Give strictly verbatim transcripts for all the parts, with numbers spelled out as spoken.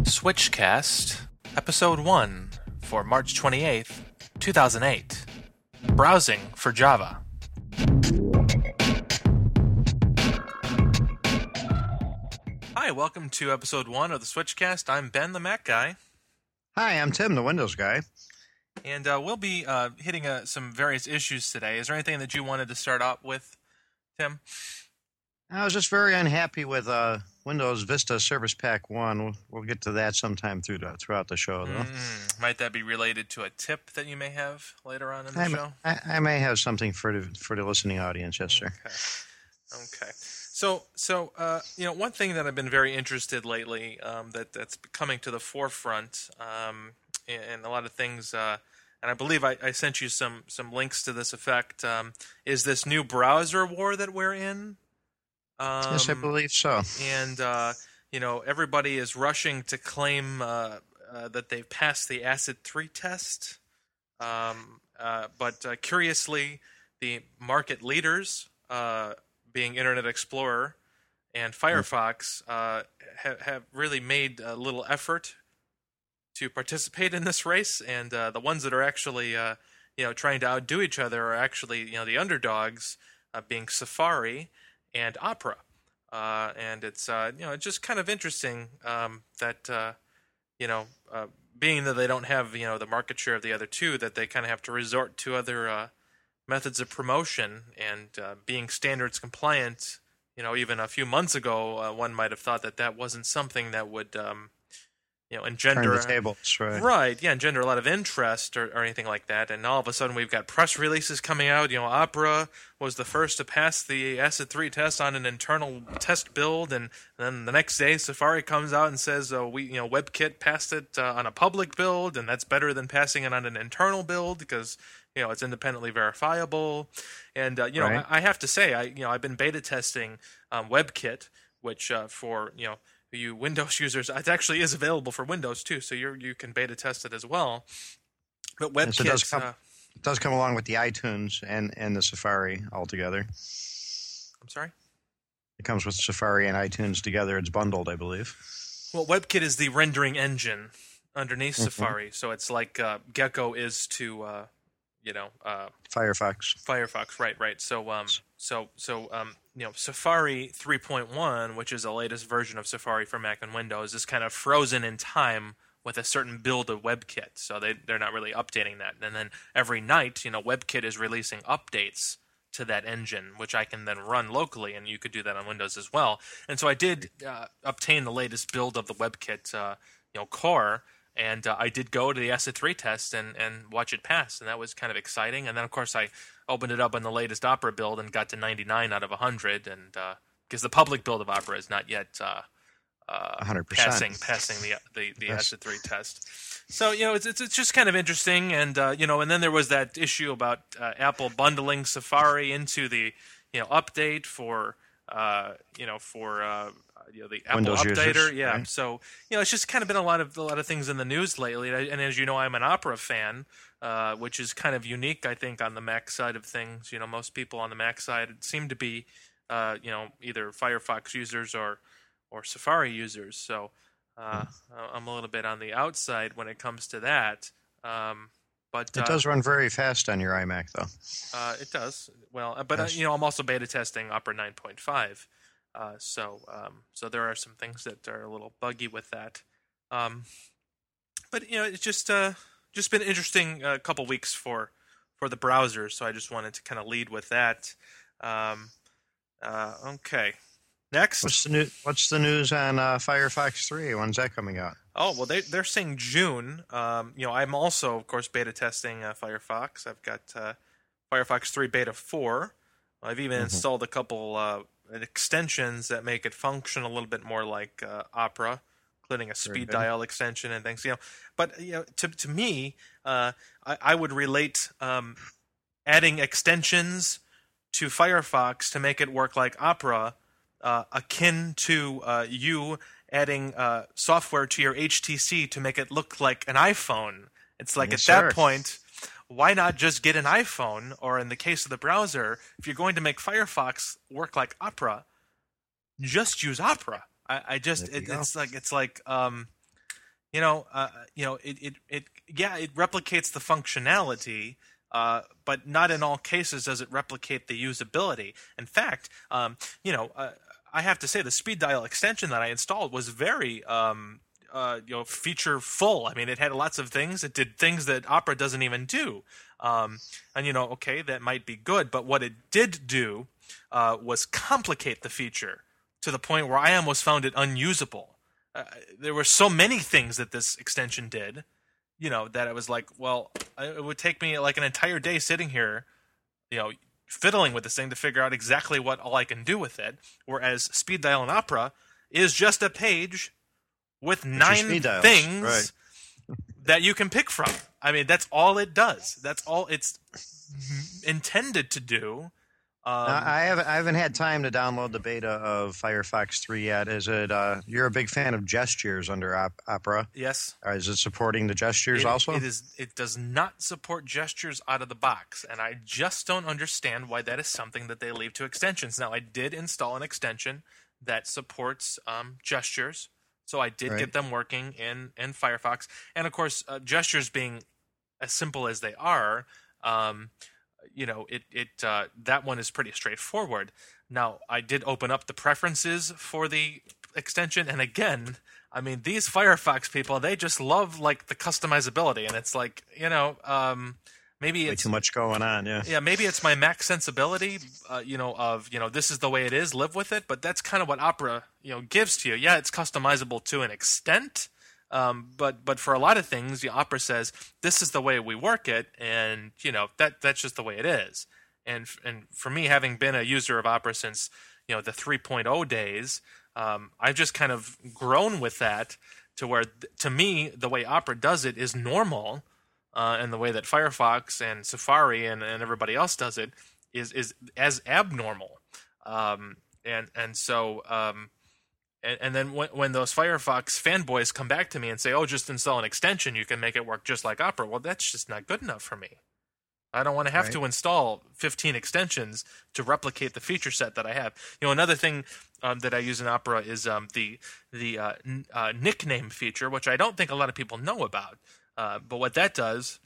Switchcast, Episode one, for March twenty-eighth, two thousand eight. Browsing for Java. Hi, welcome to Episode one of the Switchcast. I'm Ben, the Mac guy. Hi, I'm Tim, the Windows guy. And uh, we'll be uh, hitting uh, some various issues today. Is there anything that you wanted to start out with, Tim? I was just very unhappy with uh, Windows Vista Service Pack one. We'll, we'll get to that sometime through the, throughout the show, though. Mm, might that be related to a tip that you may have later on in the I, show? I, I may have something for the, for the listening audience, yes, sir. Okay. Okay. So, so uh, you know, one thing that I've been very interested lately um, that, that's coming to the forefront, um, and a lot of things, uh, and I believe I, I sent you some, some links to this effect, um, is this new browser war that we're in. Um, yes, I believe so. And, uh, you know, everybody is rushing to claim uh, uh, that they've passed the ACID three test. Um, uh, but uh, curiously, the market leaders, uh, being Internet Explorer and Firefox, uh, have, have really made a little effort to participate in this race. And uh, the ones that are actually, uh, you know, trying to outdo each other are actually, you know, the underdogs, uh, being Safari and Opera, uh, and it's uh, you know it's just kind of interesting um, that uh, you know uh, being that they don't have you know the market share of the other two, that they kind of have to resort to other uh, methods of promotion and uh, being standards compliant. You know, even a few months ago, uh, one might have thought that that wasn't something that would um, you know engender Turn the tables, right? Right, yeah, engender a lot of interest or, or anything like that. And all of a sudden, we've got press releases coming out. You know, Opera was the first to pass the ACID three test on an internal test build, and, and then the next day, Safari comes out and says, "Oh, we, you know, WebKit passed it uh, on a public build, and that's better than passing it on an internal build because you know it's independently verifiable." And uh, you know, right. I, I have to say, I you know, I've been beta testing um, WebKit, which uh, for you know. you Windows users, it actually is available for Windows too, so you you can beta test it as well. But WebKit, yes, it, does come, uh, it does come along with the iTunes and, and the Safari altogether. I'm sorry? It comes with Safari and iTunes together. It's bundled, I believe. Well, WebKit is the rendering engine underneath mm-hmm. Safari, so it's like uh, Gecko is to uh, you know uh, Firefox. Firefox, right, right. So um, so so um. You know, Safari three point one, which is the latest version of Safari for Mac and Windows, is kind of frozen in time with a certain build of WebKit. So they, they're not really updating that. And then every night, you know, WebKit is releasing updates to that engine, which I can then run locally, and you could do that on Windows as well. And so I did uh, obtain the latest build of the WebKit, uh, you know, core, and uh, I did go to the ACID three test and, and watch it pass, and that was kind of exciting. And then, of course, I opened it up on the latest Opera build and got to ninety-nine out of one hundred, and because uh, the public build of Opera is not yet uh, uh, one hundred percent. passing passing the the, the Yes. ACID three test. So you know, it's, it's it's just kind of interesting, and uh, you know, and then there was that issue about uh, Apple bundling Safari into the you know update for uh, you know for uh, you know the Apple Windows updater, users, yeah. right? So you know, it's just kind of been a lot of a lot of things in the news lately, and as you know, I'm an Opera fan. Uh, which is kind of unique, I think, on the Mac side of things. You know, most people on the Mac side seem to be, uh, you know, either Firefox users or, or Safari users. So uh, I'm a little bit on the outside when it comes to that. Um, but It uh, does run very fast on your iMac, though. uh, it does. Well, but Yes. uh, you know, I'm also beta testing Opera nine point five. Uh, so um, so there are some things that are a little buggy with that. Um, but you know, it's just. Uh, Just been an interesting uh, couple weeks for for the browsers, so I just wanted to kind of lead with that. Um, uh, okay, next. What's the new, What's the news on uh, Firefox three? When's that coming out? Oh well, they they're saying June. Um, you know, I'm also, of course, beta testing uh, Firefox. I've got uh, Firefox three Beta four. I've even mm-hmm. installed a couple uh, extensions that make it function a little bit more like uh, Opera, including a speed dial extension and things, you know. But you know, to to me, uh, I, I would relate um, adding extensions to Firefox to make it work like Opera, uh, akin to uh, you adding uh, software to your H T C to make it look like an iPhone. It's like yes, at sir. that point, why not just get an iPhone? Or in the case of the browser, if you're going to make Firefox work like Opera, just use Opera. I, I just it, it's like it's like um, you know, uh, you know, it, it, it, yeah, it replicates the functionality, uh, but not in all cases does it replicate the usability. In fact, um, you know, uh, I have to say the speed dial extension that I installed was very, um, uh, you know, feature full. I mean, it had lots of things. It did things that Opera doesn't even do. Um, and you know, okay, that might be good, but what it did do uh, was complicate the feature to the point where I almost found it unusable. Uh, there were so many things that this extension did, you know, that I was like, well, it would take me like an entire day sitting here, you know, fiddling with this thing to figure out exactly what all I can do with it. Whereas Speed Dial in Opera is just a page with nine things right. that you can pick from. I mean, that's all it does. That's all it's intended to do. Um, now, I haven't I haven't had time to download the beta of Firefox three yet. Is it? Uh, you're a big fan of gestures under op- Opera? Yes. Or is it supporting the gestures it, also? It is. It does not support gestures out of the box, and I just don't understand why that is something that they leave to extensions. Now, I did install an extension that supports um, gestures, so I did right. get them working in in Firefox, and of course, uh, gestures being as simple as they are. Um, You know, it it uh, that one is pretty straightforward. Now, I did open up the preferences for the extension, and again, I mean, these Firefox people, they just love like the customizability, and it's like, you know, um, maybe Way it's too much going on. Yeah, yeah, maybe it's my Mac sensibility, uh, you know, of you know, this is the way it is, live with it. But that's kind of what Opera, you know, gives to you. Yeah, it's customizable to an extent. Um, but but for a lot of things, the Opera says this is the way we work it, and you know that that's just the way it is. And and for me, having been a user of Opera since you know the three point oh days, um, I've just kind of grown with that to where th- to me the way Opera does it is normal, uh, and the way that Firefox and Safari and, and everybody else does it is is as abnormal. Um, and and so. Um, And, and then when, when those Firefox fanboys come back to me and say, oh, just install an extension, you can make it work just like Opera. Well, that's just not good enough for me. I don't want to have right. to install fifteen extensions to replicate the feature set that I have. You know, another thing um, that I use in Opera is um, the the uh, n- uh, nickname feature, which I don't think a lot of people know about. Uh, but what that does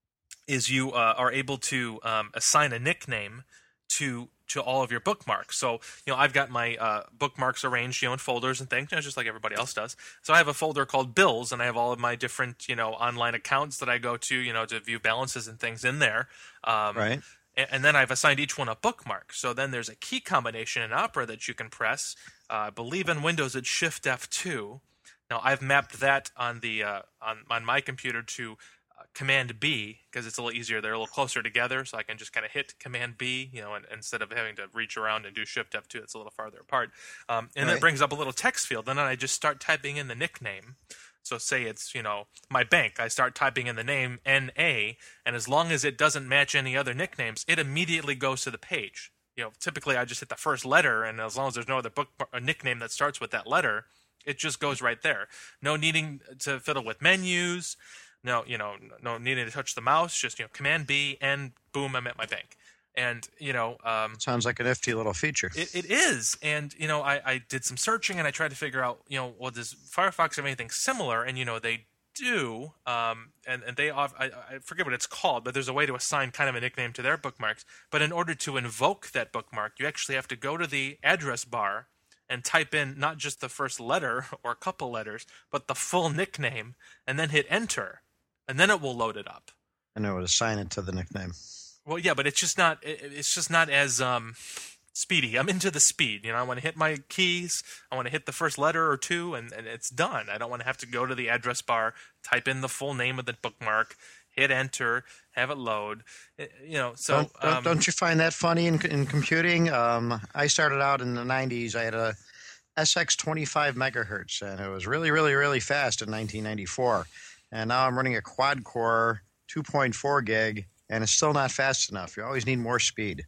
is you uh, are able to um, assign a nickname to to all of your bookmarks. So, you know, I've got my uh, bookmarks arranged, you know, in folders and things, you know, just like everybody else does. So I have a folder called Bills, and I have all of my different, you know, online accounts that I go to, you know, to view balances and things in there. Um, right. And, and then I've assigned each one a bookmark. So then there's a key combination in Opera that you can press. Uh, I believe in Windows it's Shift F two. Now I've mapped that on the uh, on on my computer to Command B because it's a little easier. They're a little closer together, so I can just kind of hit Command B, you know, and, instead of having to reach around and do Shift F two. It's a little farther apart. Um, and right. then it brings up a little text field, and then I just start typing in the nickname. So say it's, you know, my bank. I start typing in the name N A, and as long as it doesn't match any other nicknames, it immediately goes to the page. You know, typically I just hit the first letter, and as long as there's no other book a nickname that starts with that letter, it just goes right there. No needing to fiddle with menus. No, you know, no needing to touch the mouse. Just, you know, Command B, and boom, I'm at my bank. And, you know... Um, Sounds like a nifty little feature. It, it is. And, you know, I, I did some searching, and I tried to figure out, you know, well, does Firefox have anything similar? And, you know, they do. Um, and, and they... Off, I, I forget what it's called, but there's a way to assign kind of a nickname to their bookmarks. But in order to invoke that bookmark, you actually have to go to the address bar and type in not just the first letter or a couple letters, but the full nickname, and then hit Enter. And then it will load it up. And it would assign it to the nickname. Well, yeah, but it's just not. It's just not as um, speedy. I'm into the speed. You know, I want to hit my keys. I want to hit the first letter or two, and, and it's done. I don't want to have to go to the address bar, type in the full name of the bookmark, hit enter, have it load. You know, so don't, don't, um, don't you find that funny in, in computing? Um, I started out in the nineties. I had a S X twenty-five megahertz, and it was really, really, really fast in nineteen ninety-four. And now I'm running a quad-core two point four gig, and it's still not fast enough. You always need more speed.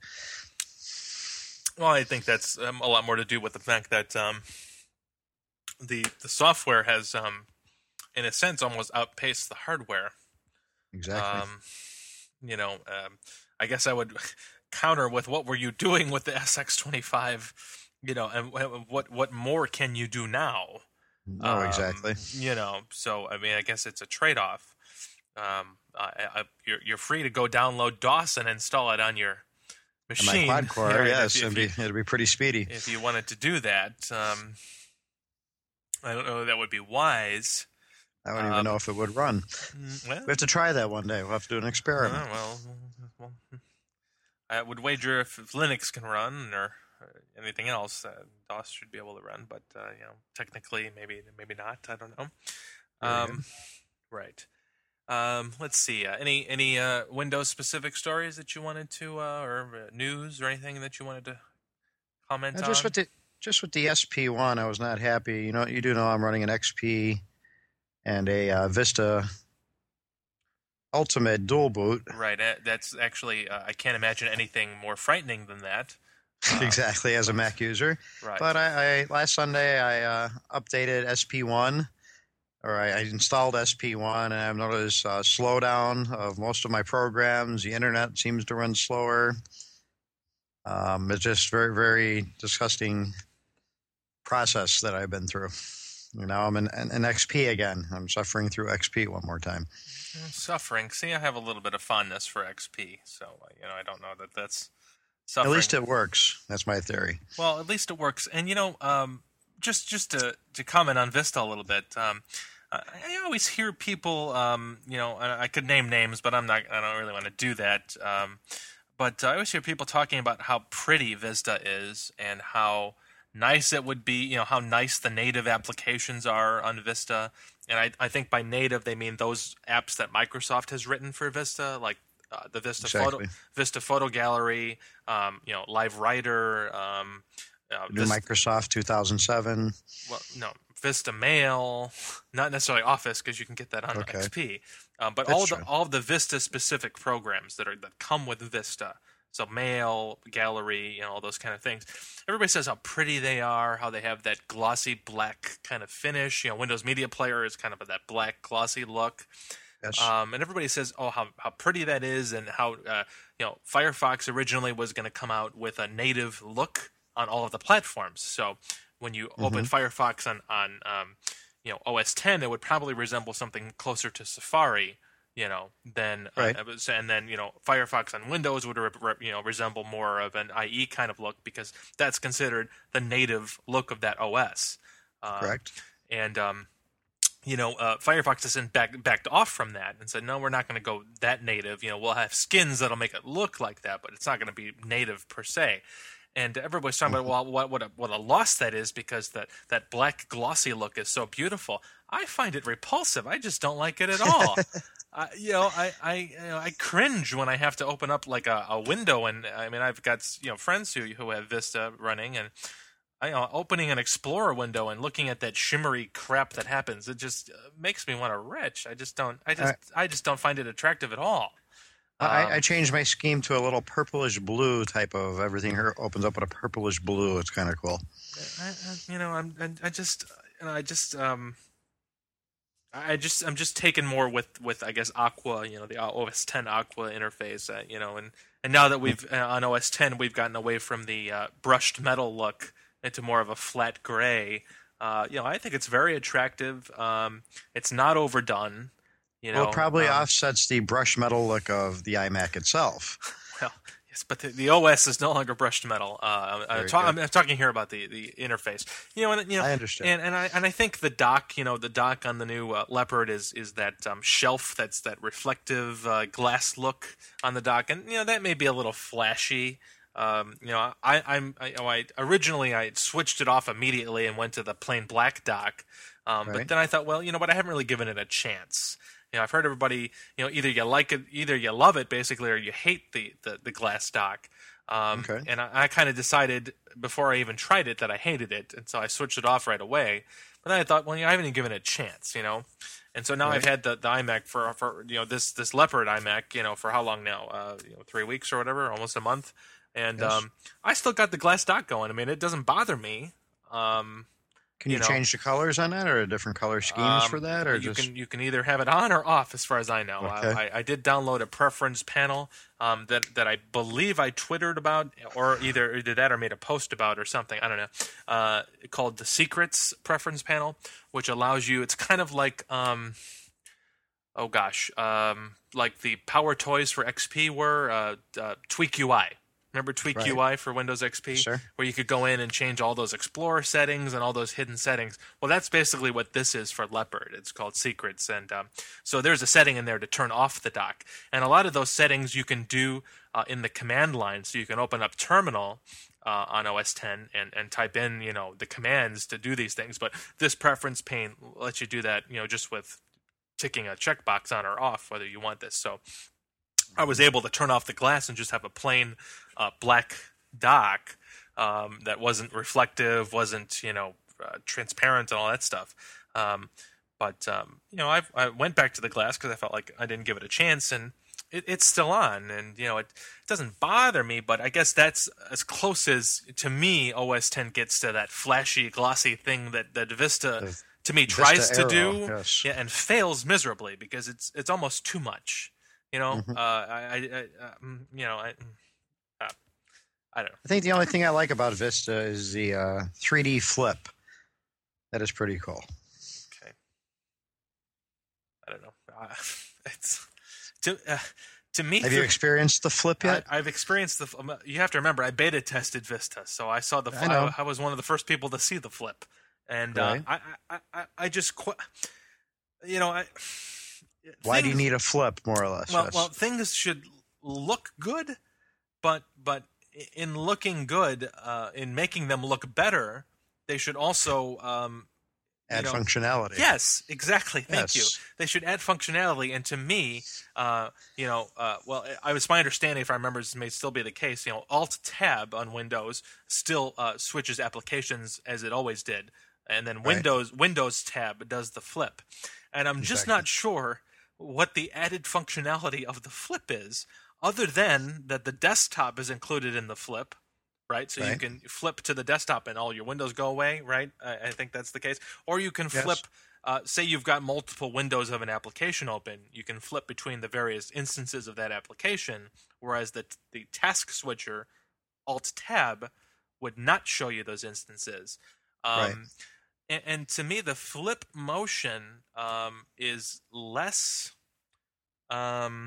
Well, I think that's um, a lot more to do with the fact that um, the the software has, um, in a sense, almost outpaced the hardware. Exactly. Um, you know, um, I guess I would counter with what were you doing with the S X twenty-five? You know, and what what more can you do now? No, Um, exactly. You know, so I mean, I guess it's a trade-off. Um, I, I, you're you're free to go download DOS and install it on your And my machine. quad core, Right, yes, if, it'd if be, you it'd be pretty speedy. if you wanted to do that, um, I don't know if that would be wise. I don't even Um, know if it would run. Mm, Well, We have to try that one day. We'll have to do an experiment. uh, well, well, I would wager if, if Linux can run or uh, anything else, uh, DOS should be able to run. But uh, you know, technically, maybe maybe not. I don't know. Very Um, right. Um, let's see. Uh, any any uh, Windows specific stories that you wanted to, uh, or uh, news or anything that you wanted to comment Uh, on? just with the just with the S P one, I was not happy. You know, you do know I'm running an X P and a uh, Vista Ultimate dual boot. Right. uh, That's actually uh, I can't imagine anything more frightening than that. Uh, Exactly, as a Mac user. Right. But I, I last Sunday I uh, updated S P one, or I, I installed S P one, and I've noticed a slowdown of most of my programs. The internet seems to run slower. Um, it's just very, very disgusting process that I've been through. You know, I'm in, in, in X P again. I'm suffering through X P one more time. Suffering. See, I have a little bit of fondness for X P, so uh, you know I don't know that that's suffering. At least it works. That's my theory. Well, at least it works. And you know, um, just just to to comment on Vista a little bit. Um, I, I always hear people, um, you know, I, I could name names, but I'm not. I don't really want to do that. Um, but I always hear people talking about how pretty Vista is and how nice it would be. You know, how nice the native applications are on Vista. And I, I think by native they mean those apps that Microsoft has written for Vista, like uh, the Vista Exactly. Photo Vista Photo Gallery, um, you know, Live Writer, um, uh, New Vista, Microsoft two thousand seven. well, no, Vista Mail, not necessarily Office because you can get that on Okay. X P, um, but That's all of the true. all of the Vista specific programs that are that come with Vista. So Mail, Gallery, you know, all those kind of things. Everybody says how pretty they are, how they have that glossy black kind of finish. You know, Windows Media Player is kind of that black glossy look. Yes. Um, and everybody says, oh, how, how pretty that is, and how, uh, you know, Firefox originally was going to come out with a native look on all of the platforms. So when you open Firefox on, on um, you know, O S ten, it would probably resemble something closer to Safari, you know, than Right. uh, it was- and then you know Firefox on Windows would re- re- you know resemble more of an I E kind of look because that's considered the native look of that O S. Um, Correct. And um, you know, uh, Firefox has back, backed off from that and said, no, we're not going to go that native. You know, we'll have skins that'll make it look like that, but it's not going to be native per se. And everybody's talking about well, what what a, what a loss that is because that, that black glossy look is so beautiful. I find it repulsive. I just don't like it at all. I, you know, I I, you know, I cringe when I have to open up like a, a window, and I mean, I've got you know friends who who have Vista running, and I, you know, opening an Explorer window and looking at that shimmery crap that happens, it just uh, makes me want to retch. I just don't. I just I just don't find it attractive at all. I, Um, I changed my scheme to a little purplish blue type of everything. Here opens up with a purplish blue. It's kind of cool. I, I, you know, I'm, I, I just, you know, I just, um, I just, I'm just taken more with, with, I guess, Aqua, you know, the O S ten Aqua interface, uh, you know, and, and now that we've uh, on O S ten, we've gotten away from the uh, brushed metal look into more of a flat gray. Uh, you know, I think it's very attractive. Um, it's not overdone. You know, Well, it probably um, offsets the brush metal look of the iMac itself. Well, yes, but the, the O S is no longer brushed metal. Uh, I'm, Very ta- good. I'm talking here about the, the interface. You know, and you know, I understand. And, and I and I think the dock, you know, the dock on the new uh, Leopard is is that um, shelf that's that reflective uh, glass look on the dock, and you know that may be a little flashy. Um, you know, I, I'm I, oh, I originally I switched it off immediately and went to the plain black dock, um, but Right. then I thought, well, you know what, I haven't really given it a chance. You know, I've heard everybody, you know, either you like it, either you love it, basically, or you hate the, the, the glass dock. Um, Okay. And I, I kind of decided before I even tried it that I hated it, and so I switched it off right away. But then I thought, well, you know, I haven't even given it a chance, you know. And so now Right. I've had the, the iMac for, for you know this this Leopard iMac, you know, for how long now? Uh, you know, three weeks or whatever, almost a month. And Yes. um, I still got the glass dock going. I mean, it doesn't bother me. Um, Can you, you know, change the colors on that, or different color schemes um, for that, or you just can you can either have it on or off, as far as I know. okay? I, I did download a preference panel um, that that I believe I twittered about, or either either that or made a post about or something. I don't know. Uh, called the Secrets preference panel, which allows you. It's kind of like um, oh gosh, um, like the Power Toys for X P were uh, uh, Tweak U I. Remember Tweak Right. U I for Windows X P? Sure. Where you could go in and change all those Explorer settings and all those hidden settings. Well, that's basically what this is for Leopard. It's called Secrets. And um, so there's a setting in there to turn off the dock. And a lot of those settings you can do uh, in the command line. So you can open up Terminal uh, on O S ten and, and type in, you know, the commands to do these things. But this preference pane lets you do that, you know, just with ticking a checkbox on or off, whether you want this. So I was able to turn off the glass and just have a plain uh, black dock um, that wasn't reflective, wasn't you know uh, transparent, and all that stuff. Um, but um, you know, I've, I went back to the glass because I felt like I didn't give it a chance, and it, it's still on. And you know, it, it doesn't bother me, but I guess that's as close as to me O S ten gets to that flashy, glossy thing that that Vista. The to me, Vista tries to Aero, do, yes. yeah, and fails miserably because it's it's almost too much. You know, Mhm. uh, I, I, I um, you know, I, uh, I don't know. I think the only thing I like about Vista is the uh, three D flip. That is pretty cool. Okay, I don't know. Uh, it's to uh, to me. Have you for- experienced the flip yet? I, I've experienced the. um, You have to remember, I beta tested Vista, so I saw the. I know. I, I was one of the first people to see the flip, and uh, Right. I, I, I, I just, qu- you know, I. Why do you things- need a flip, more or less? Well, yes. well, things should look good, but but in looking good, uh, in making them look better, they should also um, you Add know- functionality. Yes, exactly. Thank Yes. you. They should add functionality, and to me, uh, you know, uh, well, I was my understanding, if I remember, this may still be the case. You know, Alt Tab on Windows still uh, switches applications as it always did, and then Right. Windows Windows Tab does the flip, and I'm just Exactly. not sure what the added functionality of the flip is, other than that the desktop is included in the flip. Right, so you Right. can flip to the desktop and all your windows go away. Right, I, I think that's the case. Or you can Yes. flip. Uh, say you've got multiple windows of an application open, you can flip between the various instances of that application. Whereas the the task switcher, Alt Tab, would not show you those instances. Um, Right. and, and to me, the flip motion um, is less um,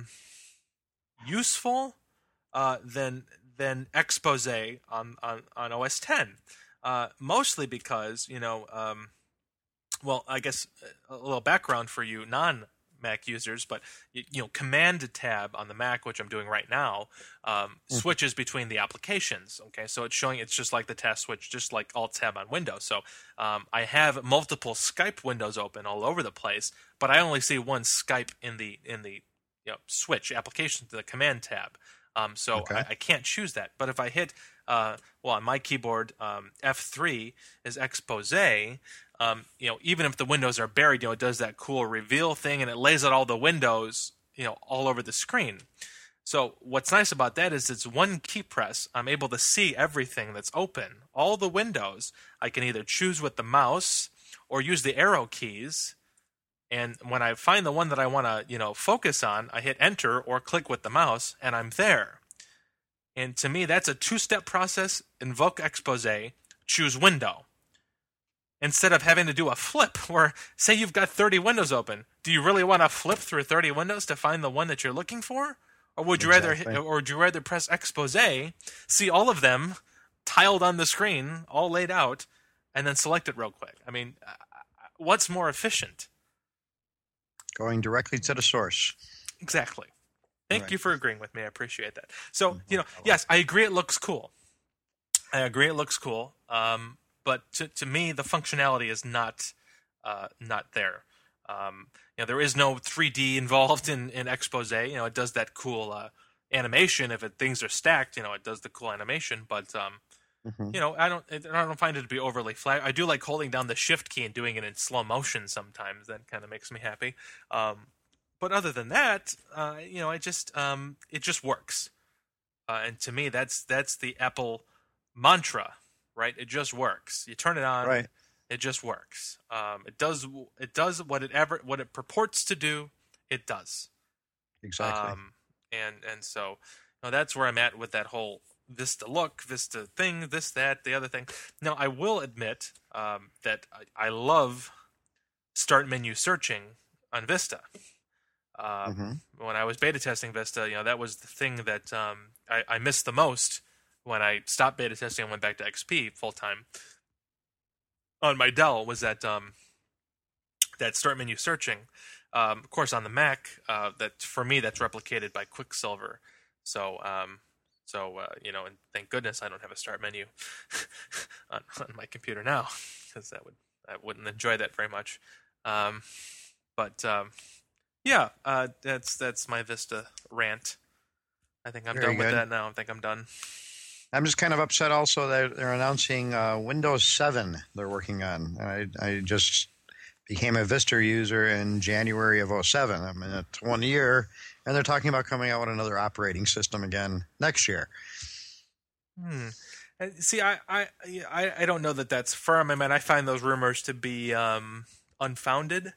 useful uh, than than expose on, on, on O S ten. Uh, mostly because, you know, um, well, I guess a little background for you non-Mac users, but, you, you know, Command tab on the Mac, which I'm doing right now, um, Mhm. switches between the applications. Okay, so it's showing it's just like the task switch, just like Alt Tab on Windows. So um, I have multiple Skype windows open all over the place, but I only see one Skype in the in the you know, switch application to the Command tab. Um, so Okay. I, I can't choose that. But if I hit, uh, well, on my keyboard, um, F three is expose. Um, you know, even if the windows are buried, you know, it does that cool reveal thing, and it lays out all the windows, you know, all over the screen. So what's nice about that is it's one key press. I'm able to see everything that's open, all the windows. I can either choose with the mouse or use the arrow keys. And when I find the one that I want to, you know, focus on, I hit enter or click with the mouse, and I'm there. And to me, that's a two-step process. Invoke expose, choose window. Instead of having to do a flip, where say you've got thirty windows open, do you really want to flip through thirty windows to find the one that you're looking for, or would you Exactly. rather, or would you rather press expose, see all of them tiled on the screen, all laid out, and then select it real quick? I mean, uh, what's more efficient? Going directly to the source. Exactly. Thank Right. you for agreeing with me. I appreciate that. So, you know, yes, I agree it looks cool. I agree it looks cool. Um, but to, to me, the functionality is not uh, not there. Um, you know, there is no three D involved in, in expose. You know, it does that cool uh, animation. If it, things are stacked, you know, it does the cool animation. But um, Mhm. you know, I don't I don't find it to be overly flat. I do like holding down the shift key and doing it in slow motion sometimes. That kind of makes me happy. Um, but other than that, uh, you know, I just um, it just works. Uh, and to me, that's that's the Apple mantra, right? It just works. You turn it on, Right. It just works. Um, it does it does what it ever what it purports to do. It does. Exactly. Um, and and so you know, that's where I'm at with that whole Vista look, Vista thing, this, that, the other thing. Now, I will admit um, that I, I love start menu searching on Vista. Um, mm-hmm. When I was beta testing Vista, you know, that was the thing that um, I, I missed the most when I stopped beta testing and went back to X P full time on my Dell. Was that um, that start menu searching? Um, of course, on the Mac, uh, that for me that's replicated by Quicksilver. So, um, so uh, you know, and thank goodness I don't have a start menu on, on my computer now, because that would I wouldn't enjoy that very much. Um, but um, yeah, uh, that's that's my Vista rant. I think I'm Very done with good. that now. I think I'm done. I'm just kind of upset also that they're announcing uh, Windows seven they're working on. I, I just became a Vista user in January of oh seven. I mean, it's one year, and they're talking about coming out with another operating system again next year. Hmm. See, I, I, I, I don't know that that's firm. I mean, I find those rumors to be um, unfounded.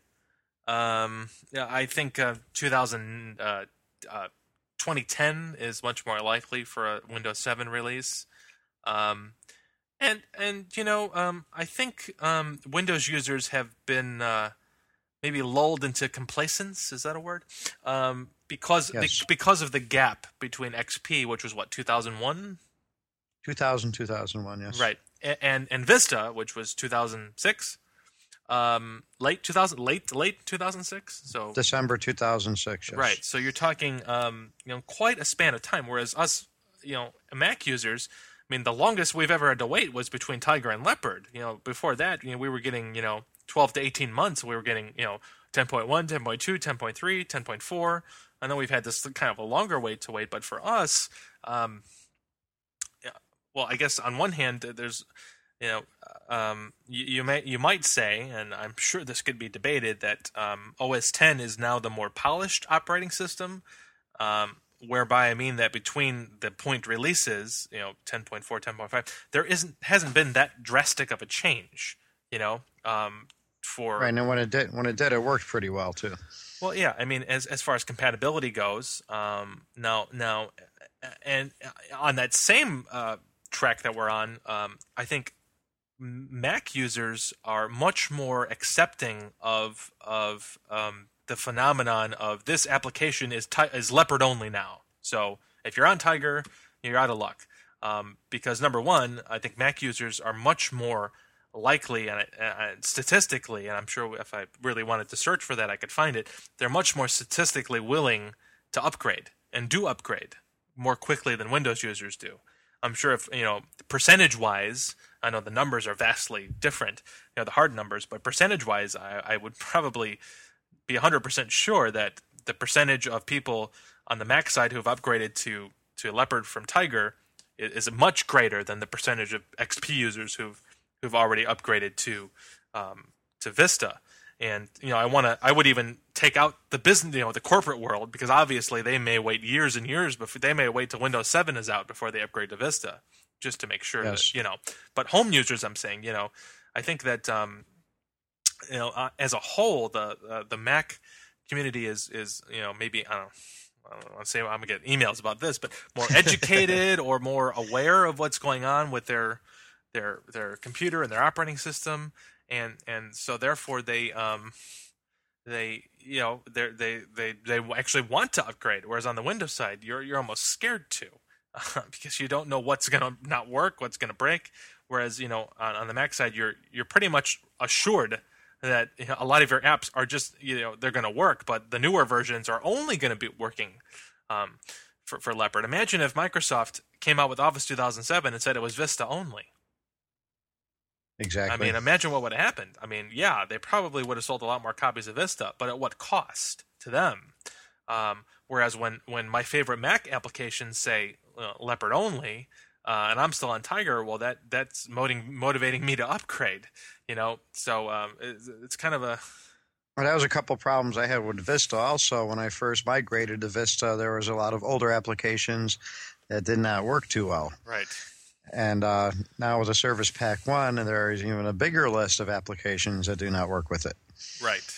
Um, yeah, I think uh, two thousand, uh, uh, twenty ten is much more likely for a Windows seven release. Um, and and you know, um, I think um, Windows users have been uh, maybe lulled into complacence. Is that a word? Um, because Yes. the, because of the gap between X P, which was what two thousand one. two thousand, two thousand one, yes. Right, and and Vista, which was two thousand six, um, late two thousand, late late two thousand six. So December two thousand six. Yes. right, so you're talking, um, you know, quite a span of time. Whereas us, you know, Mac users, I mean, the longest we've ever had to wait was between Tiger and Leopard. You know, before that, you know, we were getting, you know, twelve to eighteen months. We were getting, you know, ten point one, ten point two, ten point three, ten point four. I know we've had this kind of a longer wait to wait, but for us, um, yeah, well, I guess on one hand, there's, you know, um, you, you may you might say, and I'm sure this could be debated, that um, O S ten is now the more polished operating system, um, whereby I mean that between the point releases, you know, ten point four, ten point five, there isn't hasn't been that drastic of a change, you know, um, for Right, and when it did, when it did, it worked pretty well too. well, yeah, I mean, as as far as compatibility goes, um, now now, and on that same uh, track that we're on, um, I think Mac users are much more accepting of of um, the phenomenon of this application is ti- is Leopard only now. So if you're on Tiger, you're out of luck. Um, because number one, I think Mac users are much more likely, and, and statistically, and I'm sure if I really wanted to search for that, I could find it. They're much more statistically willing to upgrade and do upgrade more quickly than Windows users do. I'm sure if, you know, percentage-wise, I know the numbers are vastly different, you know, the hard numbers, but percentage-wise, I, I would probably be one hundred percent sure that the percentage of people on the Mac side who have upgraded to, to Leopard from Tiger is, is much greater than the percentage of X P users who've who've already upgraded to um, to Vista. And, you know, I want to, I would even take out the business, you know, the corporate world, because obviously they may wait years and years before, they may wait till Windows seven is out before they upgrade to Vista, just to make sure Yes. that, you know, but home users, I'm saying, you know, I think that, um, you know, uh, as a whole, the, uh, the Mac community is, is, you know, maybe, I don't know, I don't want to say I'm going to get emails about this, but more educated or more aware of what's going on with their, their, their computer and their operating system. And and so therefore they um they you know they they they they actually want to upgrade, whereas on the Windows side you're you're almost scared to uh, because you don't know what's gonna not work, what's gonna break. Whereas you know on, on the Mac side you're you're pretty much assured that, you know, a lot of your apps are just, you know, they're gonna work, but the newer versions are only gonna be working um for for Leopard. Imagine if Microsoft came out with Office two thousand seven and said it was Vista only. Exactly. I mean, imagine what would have happened. I mean, yeah, they probably would have sold a lot more copies of Vista, but at what cost to them? Um, whereas when, when my favorite Mac applications say uh, Leopard only, uh, and I'm still on Tiger, well, that that's motivating motivating me to upgrade. You know, so um, it's, it's kind of a. Well, that was a couple problems I had with Vista. Also, when I first migrated to Vista, there was a lot of older applications that did not work too well. Right. And uh, now with the Service Pack one, there is even a bigger list of applications that do not work with it. Right.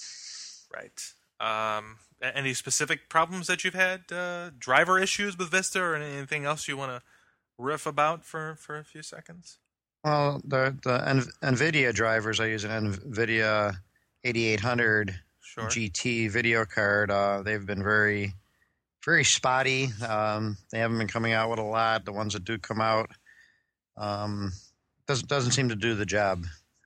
Right. Um, any specific problems that you've had? Uh, driver issues with Vista, or anything else you want to riff about for, for a few seconds? Well, the the N- NVIDIA drivers, I use an NVIDIA eighty-eight hundred Sure. G T video card. Uh, they've been very, very spotty. Um, they haven't been coming out with a lot. The ones that do come out um, doesn't doesn't seem to do the job.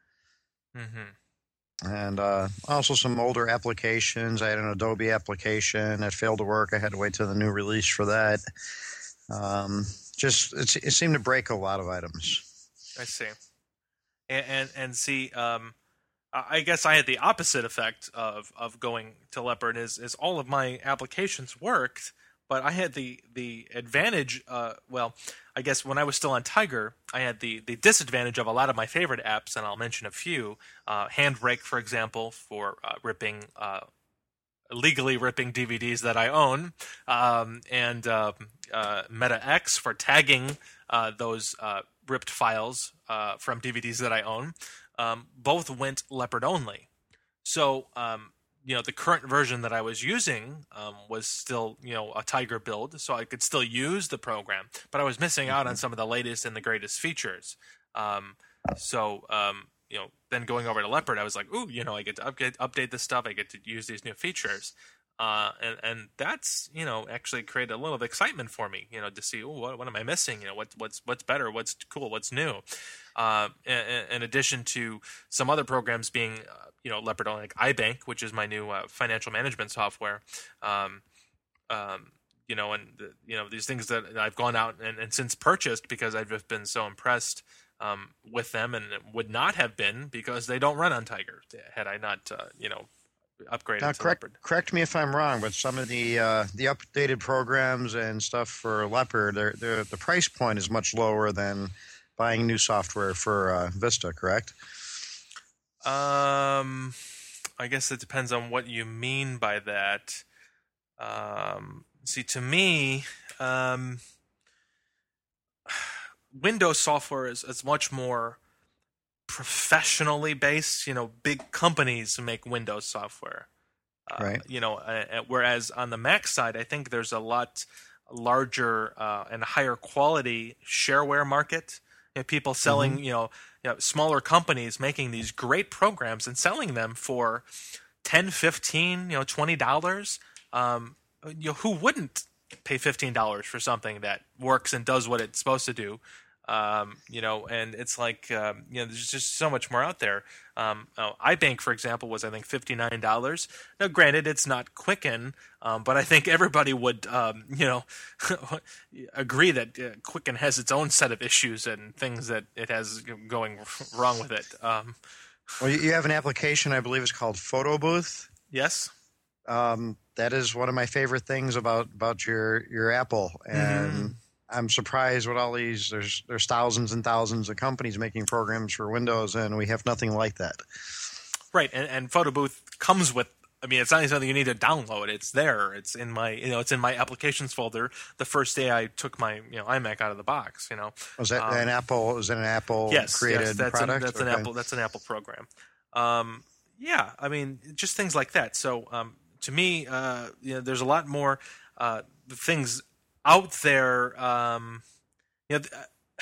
Mm-hmm. And uh, also some older applications. I had an Adobe application that failed to work. I had to wait till the new release for that. Um, just it, it seemed to break a lot of items. I see. And and, and see, um, I guess I had the opposite effect of, of going to Leopard. Is is all of my applications worked, but I had the the advantage. Uh, well, I guess when I was still on Tiger, I had the, the disadvantage of a lot of my favorite apps, and I'll mention a few. Uh, Handbrake, for example, for uh, ripping, uh, legally ripping D V Ds that I own, um, and uh, uh, MetaX for tagging uh, those uh, ripped files uh, from D V Ds that I own. Um, both went Leopard only. So, um, you know, the current version that I was using um, was still, you know, a Tiger build, so I could still use the program, but I was missing out on some of the latest and the greatest features. Um, so, um, you know, then going over to Leopard, I was like, ooh, you know, I get to update, update this stuff, I get to use these new features. Uh, and, and that's, you know, actually created a little of excitement for me, you know, to see, oh, what, what am I missing? You know, what, what's what's better? What's cool? What's new? Uh, in, in addition to some other programs being, uh, you know, Leopard only, like iBank, which is my new uh, financial management software. Um, um, you know, and the, you know, these things that I've gone out and, and since purchased because I've just been so impressed um, with them, and it would not have been because they don't run on Tiger had I not, uh, you know, upgraded Now, to correct, Leopard. correct me if I'm wrong, but some of the uh, the updated programs and stuff for Leopard, they're, they're, the price point is much lower than buying new software for uh, Vista, correct? Um, I guess it depends on what you mean by that. Um, see, to me, um, Windows software is, is much more professionally based. You know, big companies make Windows software. Uh, Right. You know, uh, whereas on the Mac side, I think there's a lot larger uh, and higher quality shareware market. You know, people selling, mm-hmm. you, know, you know, smaller companies making these great programs and selling them for ten, fifteen, you know, twenty dollars. Um, you know, who wouldn't pay fifteen dollars for something that works and does what it's supposed to do? Um, you know, and it's like, um, you know, there's just so much more out there. Um, oh, iBank, for example, was, I think, fifty-nine dollars. Now, granted, it's not Quicken, um, but I think everybody would, um, you know, agree that uh, Quicken has its own set of issues and things that it has going wrong with it. Um, well, you have an application, I believe it's called Photo Booth. Yes. Um, that is one of my favorite things about, about your, your Apple. And mm-hmm. I'm surprised with all these. There's there's thousands and thousands of companies making programs for Windows, and we have nothing like that. Right, and, and Photo Booth comes with. I mean, it's not something you need to download. It's there. It's in my you know it's in my applications folder. The first day I took my you know iMac out of the box. You know. Was that um, an Apple? Was that an Apple yes, created yes, that's product? An, that's okay. an Apple. That's an Apple program. Um, yeah, I mean, just things like that. So um, to me, uh, you know, there's a lot more uh, things out there. Um, You know,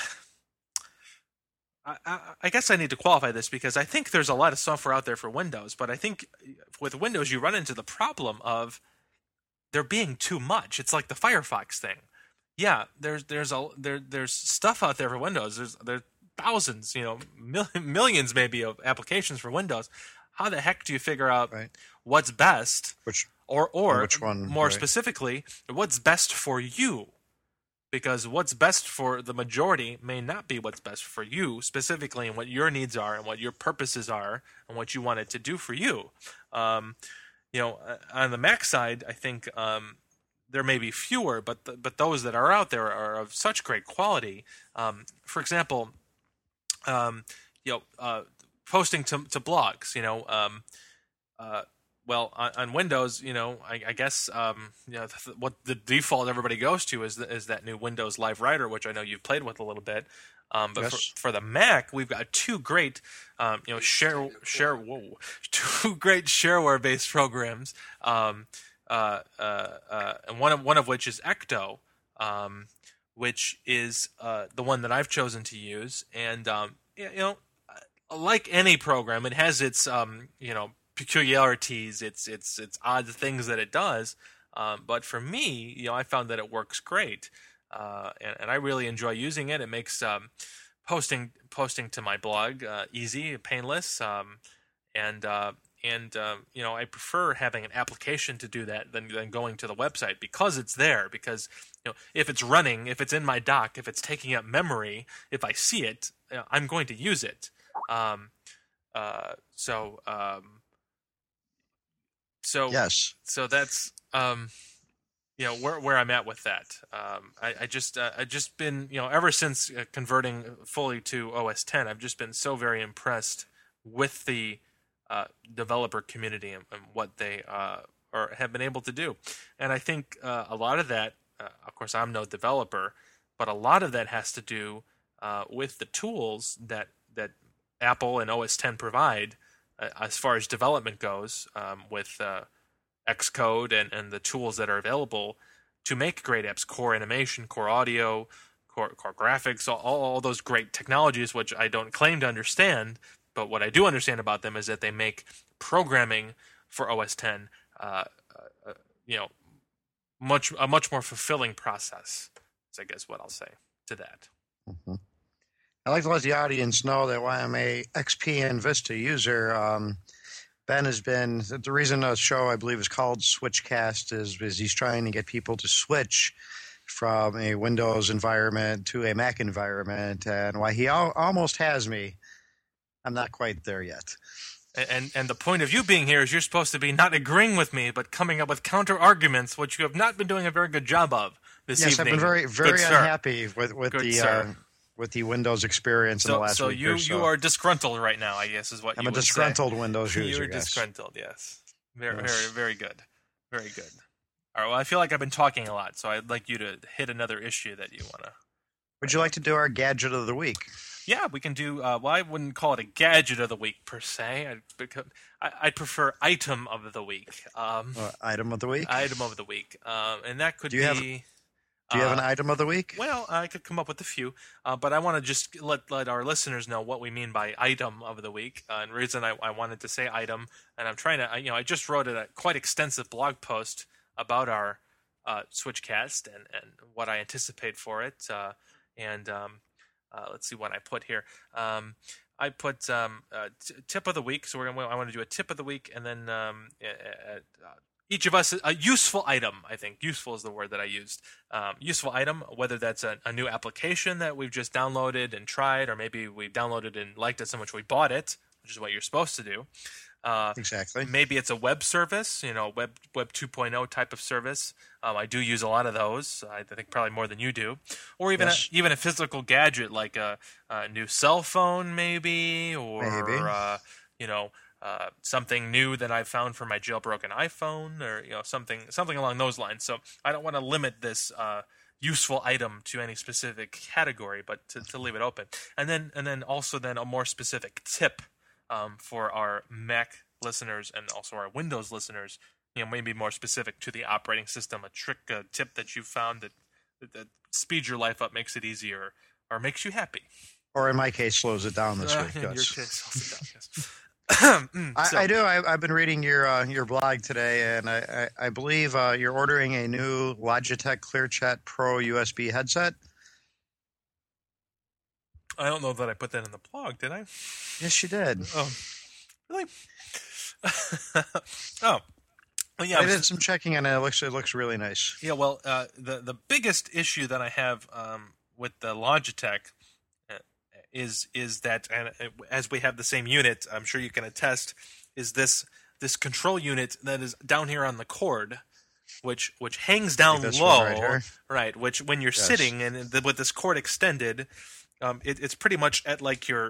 I, I, I guess I need to qualify this because I think there's a lot of software out there for Windows, but I think with Windows you run into the problem of there being too much. It's like the Firefox thing. Yeah, there's there's a there there's stuff out there for Windows. There's there's thousands, you know, mil- millions maybe of applications for Windows. How the heck do you figure out right. what's best? Which or or which one? More right. specifically, what's best for you? Because what's best for the majority may not be what's best for you, specifically and what your needs are and what your purposes are and what you want it to do for you. Um, you know, on the Mac side, I think um, there may be fewer, but the, but those that are out there are of such great quality. Um, for example, um, you know, uh, posting to to blogs. You know, um, uh, well, on, on Windows, you know, I, I guess um, you know th- what the default everybody goes to is the, is that new Windows Live Writer, which I know you've played with a little bit. Um, but Yes. for, for the Mac, we've got two great, um, you know, share share whoa, two great shareware based programs, um, uh, uh, uh, and one of one of which is Ecto, um, which is uh, the one that I've chosen to use, and um, you know, like any program, it has its um, you know peculiarities, its its its odd things that it does. Um, but for me, you know, I found that it works great. Uh, and, and I really enjoy using it. It makes um, posting posting to my blog uh, easy, painless, um, and uh, and uh, you know I prefer having an application to do that than than going to the website because it's there. Because you know if it's running, if it's in my dock, if it's taking up memory, if I see it, you know, I'm going to use it. Um, uh, so um, so Yes. so that's. Um, You know where where I'm at with that. Um, I, I just uh, I just been you know ever since uh, converting fully to O S ten, I've just been so very impressed with the uh, developer community and, and what they uh, or have been able to do. And I think uh, a lot of that, uh, of course, I'm no developer, but a lot of that has to do uh, with the tools that that Apple and O S ten provide uh, as far as development goes, um, with uh, Xcode and, and the tools that are available to make great apps, core animation, core audio, core, core graphics, all, all those great technologies, which I don't claim to understand, but what I do understand about them is that they make programming for O S ten, uh, uh, you know, much a much more fulfilling process, is I guess what I'll say to that. Mm-hmm. I'd like to let the audience know that while I'm a X P and Vista user, um, Ben has been, the reason the show I believe is called Switchcast is, is he's trying to get people to switch from a Windows environment to a Mac environment. And while he al- almost has me, I'm not quite there yet. And and the point of you being here is you're supposed to be not agreeing with me, but coming up with counter arguments, which you have not been doing a very good job of this yes, evening. I've been very, very Good unhappy with, with Good the uh, with the Windows experience so, in the last so week you, or so. you are disgruntled right now, I guess, is what I'm you a would disgruntled say. Windows user. You're yes. disgruntled, yes. Very, Yes. very, very good. Very good. All right, well, I feel like I've been talking a lot, so I'd like you to hit another issue that you want to... Would you like to do our gadget of the week? Yeah, we can do... Uh, well, I wouldn't call it a gadget of the week, per se. I'd, because, I, I'd prefer item of the week. Um, Uh, item of the week? item of the week. Um, and that could Do you be... have- Do you have an uh, item of the week? Well, I could come up with a few, uh, but I want to just let let our listeners know what we mean by item of the week. Uh, and the reason I, I wanted to say item, and I'm trying to, I, you know, I just wrote a quite extensive blog post about our uh, Switchcast and, and what I anticipate for it. Uh, and um, uh, let's see what I put here. Um, I put um, uh, t- tip of the week, so we're gonna, I want to do a tip of the week, and then um, uh, uh, each of us a useful item. I think useful is the word that I used. Um, useful item, whether that's a, a new application that we've just downloaded and tried, or maybe we downloaded and liked it so much we bought it, which is what you're supposed to do. Uh, Exactly. Maybe it's a web service, you know, web web two point oh type of service. Um, I do use a lot of those. I think probably more than you do, or even Yes. a, even a physical gadget like a, a new cell phone, maybe, or Maybe. Uh, you know. Uh, something new that I found for my jailbroken iPhone, or you know something something along those lines. So I don't want to limit this uh, useful item to any specific category, but to, to leave it open. And then and then also then a more specific tip um, for our Mac listeners and also our Windows listeners. You know, maybe more specific to the operating system, a trick, a tip that you found that, that, that speeds your life up, makes it easier, or makes you happy. Or in my case, slows it down this Uh, week. in your Yes. case, also down, yes. Mm, I, so- I do. I, I've been reading your uh, your blog today, and I, I, I believe uh, you're ordering a new Logitech ClearChat Pro U S B headset. I don't know that I put that in the blog, did I? Yes, you did. Oh, really? oh, well, yeah. I I was- did some checking, and it looks it looks really nice. Yeah, well, uh, the the biggest issue that I have um, with the Logitech uh, is is that, and uh, as we have the same unit, I'm sure you can attest, is this this control unit that is down here on the cord, which which hangs down this low, one right here? right? Which when you're Yes. sitting and the, with this cord extended, um, it, it's pretty much at like your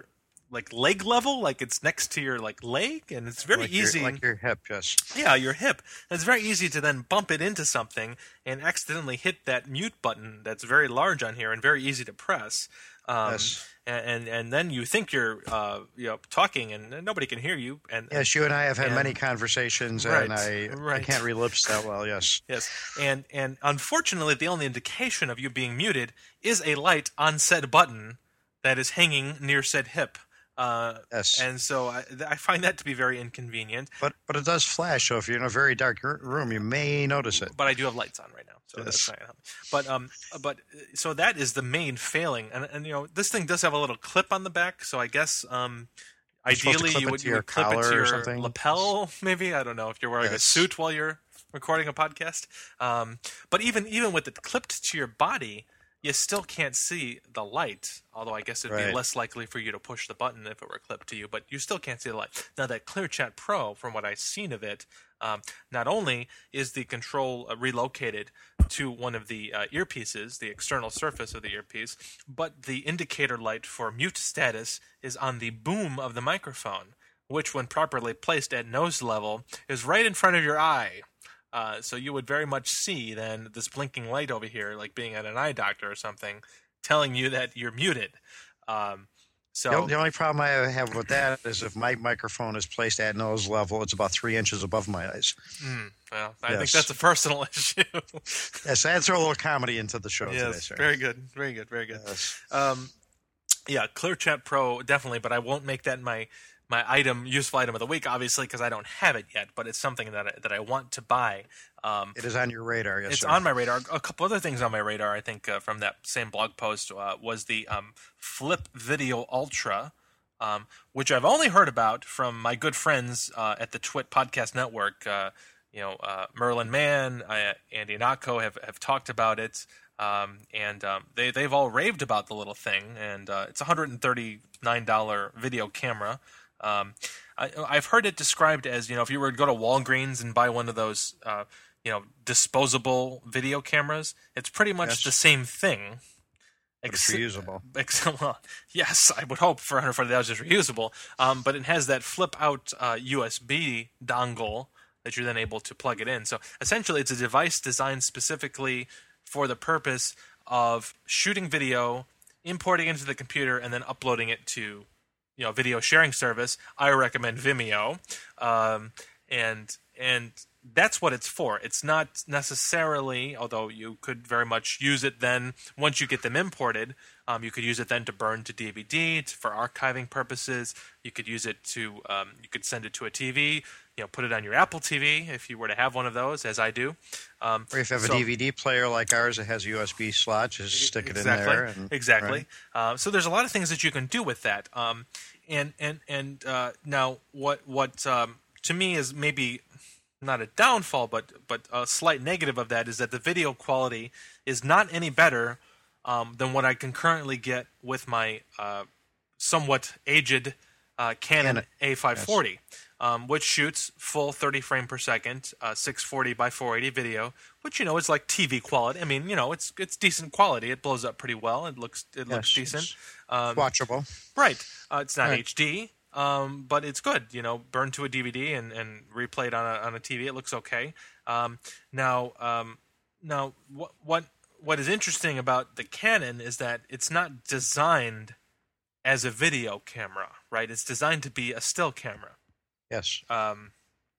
like leg level, like it's next to your like leg, and it's very like easy. Your, like your hip, yes. Yeah, your hip. And it's very easy to then bump it into something and accidentally hit that mute button that's very large on here and very easy to press. Um, Yes. and, and and then you think you're uh, you know talking and nobody can hear you. And Yes, you and I have had and- many conversations, Right, and I I right. can't read lips that well. Yes. Yes, and and unfortunately, the only indication of you being muted is a light on said button that is hanging near said hip. Uh, Yes. and so I, I find that to be very inconvenient. But but it does flash, so if you're in a very dark r- room, you may notice it. But I do have lights on right now, so that's Yes. not gonna help. But um, but uh, so that is the main failing, and and you know this thing does have a little clip on the back, so I guess um, You're supposed to ideally clip you it would, to you your would clip it collar to or your something. lapel, maybe. I don't know if you're wearing Yes. a suit while you're recording a podcast. Um, but even even with it clipped to your body, you still can't see the light. Although I guess it'd be Right. less likely for you to push the button if it were clipped to you. But you still can't see the light. Now that ClearChat Pro, from what I've seen of it, um, not only is the control uh, relocated to one of the uh, earpieces, the external surface of the earpiece, but the indicator light for mute status is on the boom of the microphone, which, when properly placed at nose level, is right in front of your eye. Uh, so you would very much see then this blinking light over here, like being at an eye doctor or something, telling you that you're muted. Um, so The, the only problem I have with that is if my microphone is placed at nose level, it's about three inches above my eyes. mm, well, I think Yes. that's a personal issue. Yes, I had to throw a little comedy into the show today, Yes, sir. very good, very good, very good. Yes. Um, yeah, ClearChat Pro definitely, but I won't make that my my item, useful item of the week, obviously, because I don't have it yet. But it's something that I, that I want to buy. Um, It is on your radar, yes, it's sir. on my radar. A couple other things on my radar, I think, uh, from that same blog post uh, was the um, Flip Video Ultra, um, which I've only heard about from my good friends uh, at the Twit Podcast Network. Uh, you know, uh, Merlin Mann, uh, Andy Nako have, have talked about it. Um, and um, they, they've all raved about the little thing. And uh, it's a one hundred thirty-nine dollars video camera. Um, I, I've heard it described as, you know, if you were to go to Walgreens and buy one of those, uh, you know, disposable video cameras, it's pretty much Yes. the same thing. But it's Ex- reusable. ex- well, yes, I would hope for one hundred forty dollars is reusable. Um, but it has that flip-out uh, U S B dongle that you're then able to plug it in. So essentially, it's a device designed specifically for the purpose of shooting video, importing it into the computer, and then uploading it to, you know, video sharing service. I recommend Vimeo, um, and and that's what it's for. It's not necessarily, although you could very much use it then once you get them imported. Um, you could use it then to burn to D V D to, for archiving purposes. You could use it to um, you could send it to a T V. You know, put it on your Apple T V if you were to have one of those, as I do. Um, Or if you have so- a D V D player like ours that has a U S B slot, just stick it exactly. in there. And, exactly. right. Uh, so there's a lot of things that you can do with that. Um, and and and uh, now what what um, to me is maybe not a downfall, but but a slight negative of that is that the video quality is not any better um, than what I can currently get with my uh, somewhat aged uh, Canon Canon. A five forty. Um, which shoots full thirty frame per second, uh, six forty by four eighty video, which, you know, is like T V quality. I mean, you know, it's it's decent quality. It blows up pretty well. It looks it looks Yes, decent. it's Um, watchable. right. Uh, it's not Right. H D, um, but it's good. You know, burned to a D V D and, and replayed on a on a T V. It looks okay. Um, now, um, now, what what what is interesting about the Canon is that it's not designed as a video camera, right? It's designed to be a still camera. Yes. Um,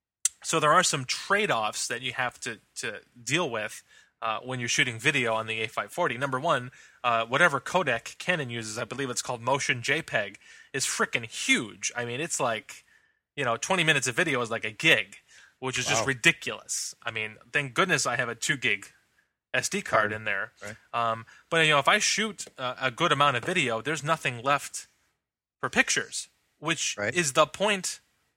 so there are some trade-offs that you have to, to deal with uh, when you're shooting video on the A five forty. Number one, uh, whatever codec Canon uses, I believe it's called Motion JPEG, is freaking huge. I mean, it's like, you know, twenty minutes of video is like a gig, which is just Wow. ridiculous. I mean, thank goodness I have a two gig S D card Card. in there. Right. Um, but, you know, if I shoot uh, a good amount of video, there's nothing left for pictures, which Right. is the point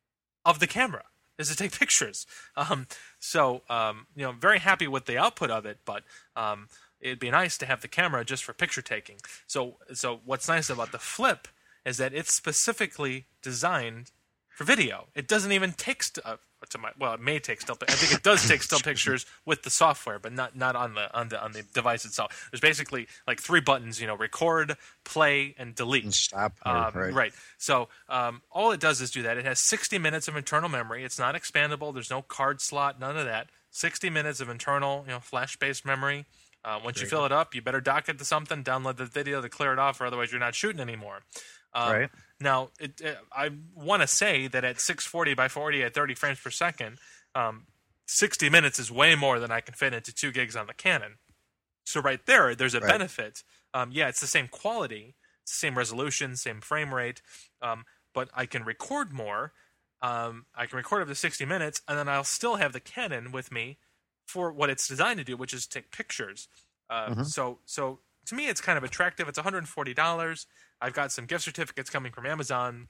of the camera, is to take pictures. Um, so, um, you know, very happy with the output of it, but um, it'd be nice to have the camera just for picture taking. So, so what's nice about the Flip is that it's specifically designed for video. It doesn't even take st- uh, to my well, it may take still. I think it does take still pictures with the software, but not not on the on the on the device itself. There's basically like three buttons, you know, record, play, and delete. And stop. Or, Um, right. right. So um, all it does is do that. It has sixty minutes of internal memory. It's not expandable. There's no card slot. None of that. sixty minutes of internal, you know, flash-based memory. Uh, once you fill it up, you better dock it to something, download the video to clear it off, or otherwise you're not shooting anymore. Um, Right. Now, it, uh, I want to say that at six forty by forty at thirty frames per second, um, sixty minutes is way more than I can fit into two gigs on the Canon. So right there, there's a Right. benefit. Um, yeah, it's the same quality, it's the same resolution, same frame rate, um, but I can record more. Um, I can record up to sixty minutes, and then I'll still have the Canon with me for what it's designed to do, which is take pictures. Uh, Mhm. So, so to me, it's kind of attractive. It's one hundred forty dollars. I've got some gift certificates coming from Amazon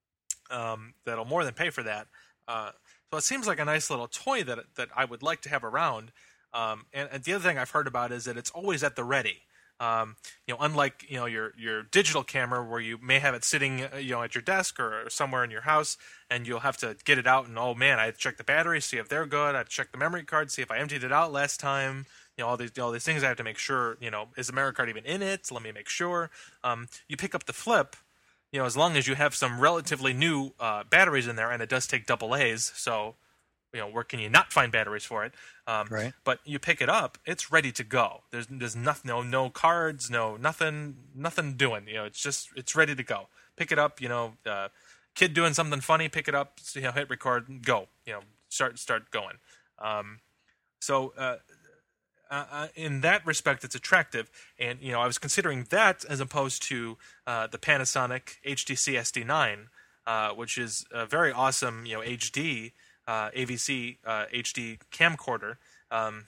um, that'll more than pay for that. Uh, so it seems like a nice little toy that that I would like to have around. Um, and, and the other thing I've heard about is that it's always at the ready. Um, you know, unlike you know your your digital camera where you may have it sitting uh, you know at your desk or somewhere in your house, and you'll have to get it out and oh man, I have to check the batteries, see if they're good. I have to check the memory card, see if I emptied it out last time. You know all these all these things I have to make sure. You know, is the memory card even in it? Let me make sure. Um, you pick up the Flip. You know, as long as you have some relatively new uh, batteries in there, and it does take double A's, so you know, where can you not find batteries for it? Um, Right. But you pick it up, it's ready to go. There's there's nothing, no no cards, no nothing, nothing doing. You know, it's just it's ready to go. Pick it up. You know, uh, kid doing something funny, pick it up. You know, hit record, go. You know, start start going. Um, so. Uh, Uh, in that respect, it's attractive, and you know I was considering that as opposed to uh, the Panasonic H T C S D nine, uh, which is a very awesome, you know, H D uh, A V C uh, H D camcorder. Um,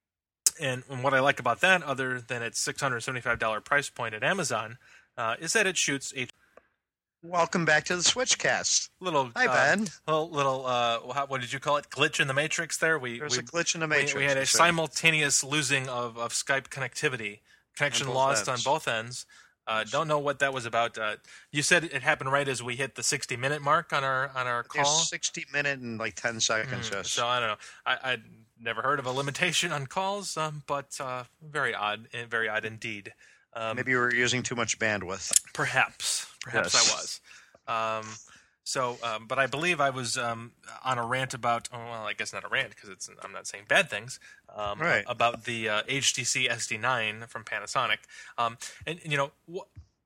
and, and what I like about that, other than its six hundred seventy-five dollars price point at Amazon, uh, is that it shoots H D. Welcome back to the Switchcast. Little Hi, uh, Ben. Little, little uh, how, what did you call it? Glitch in the Matrix. There, we There's we, a glitch in the we- matrix. We, had a that's right. simultaneous losing of, of Skype connectivity, connection both lost ends. on both ends. Uh, don't know what that was about. Uh, you said it happened right as we hit the sixty minute mark on our on our call. There's sixty minute and like ten seconds. Mm, Yes. So I don't know. I, I'd never heard of a limitation on calls, um, but uh, very odd, eh, very odd indeed. Um, Maybe you were using too much bandwidth. Perhaps, perhaps Yes. I was. Um, so, um, but I believe I was um, on a rant about. Oh, well, I guess not a rant because it's. I'm not saying bad things. Um, Right. About the uh, H T C S D nine from Panasonic, um, and you know, wh-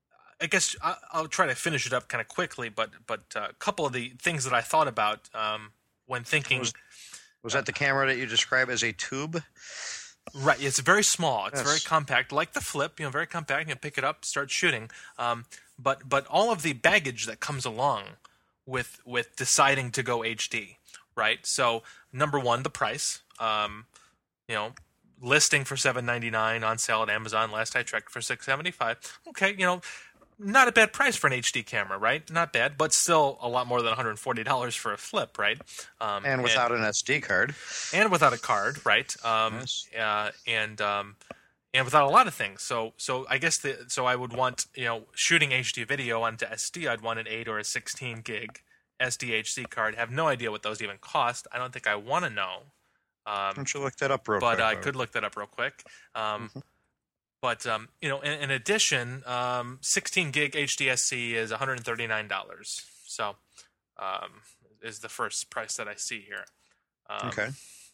I guess I, I'll try to finish it up kind of quickly. But but uh, a couple of the things that I thought about um, when thinking. Was, was that the camera that you describe as a tube? Right, it's very small. It's Yes. very compact, like the Flip. You know, very compact. You can pick it up, start shooting. Um, but but all of the baggage that comes along with with deciding to go H D, right? So number one, the price. Um, you know, listing for seven ninety-nine on sale at Amazon. Last I checked, for six seventy-five. Okay, you know, not a bad price for an H D camera, right? Not bad, but still a lot more than one hundred forty dollars for a Flip, right? Um, And without an S D card. and without a card, right? Um, Yes. uh, and um, and without a lot of things. So so I guess the so I would want you know shooting H D video onto S D. I'd want an eight or a sixteen gig S D H C card. Have no idea what those even cost. I don't think I want to know. Why Um, don't you look that up real but quick? I could look that up real quick. Um, Mhm. But um, you know, in, in addition, um, sixteen gig H D S C is one hundred thirty-nine dollars. So um, is the first price that I see here. Um, Okay.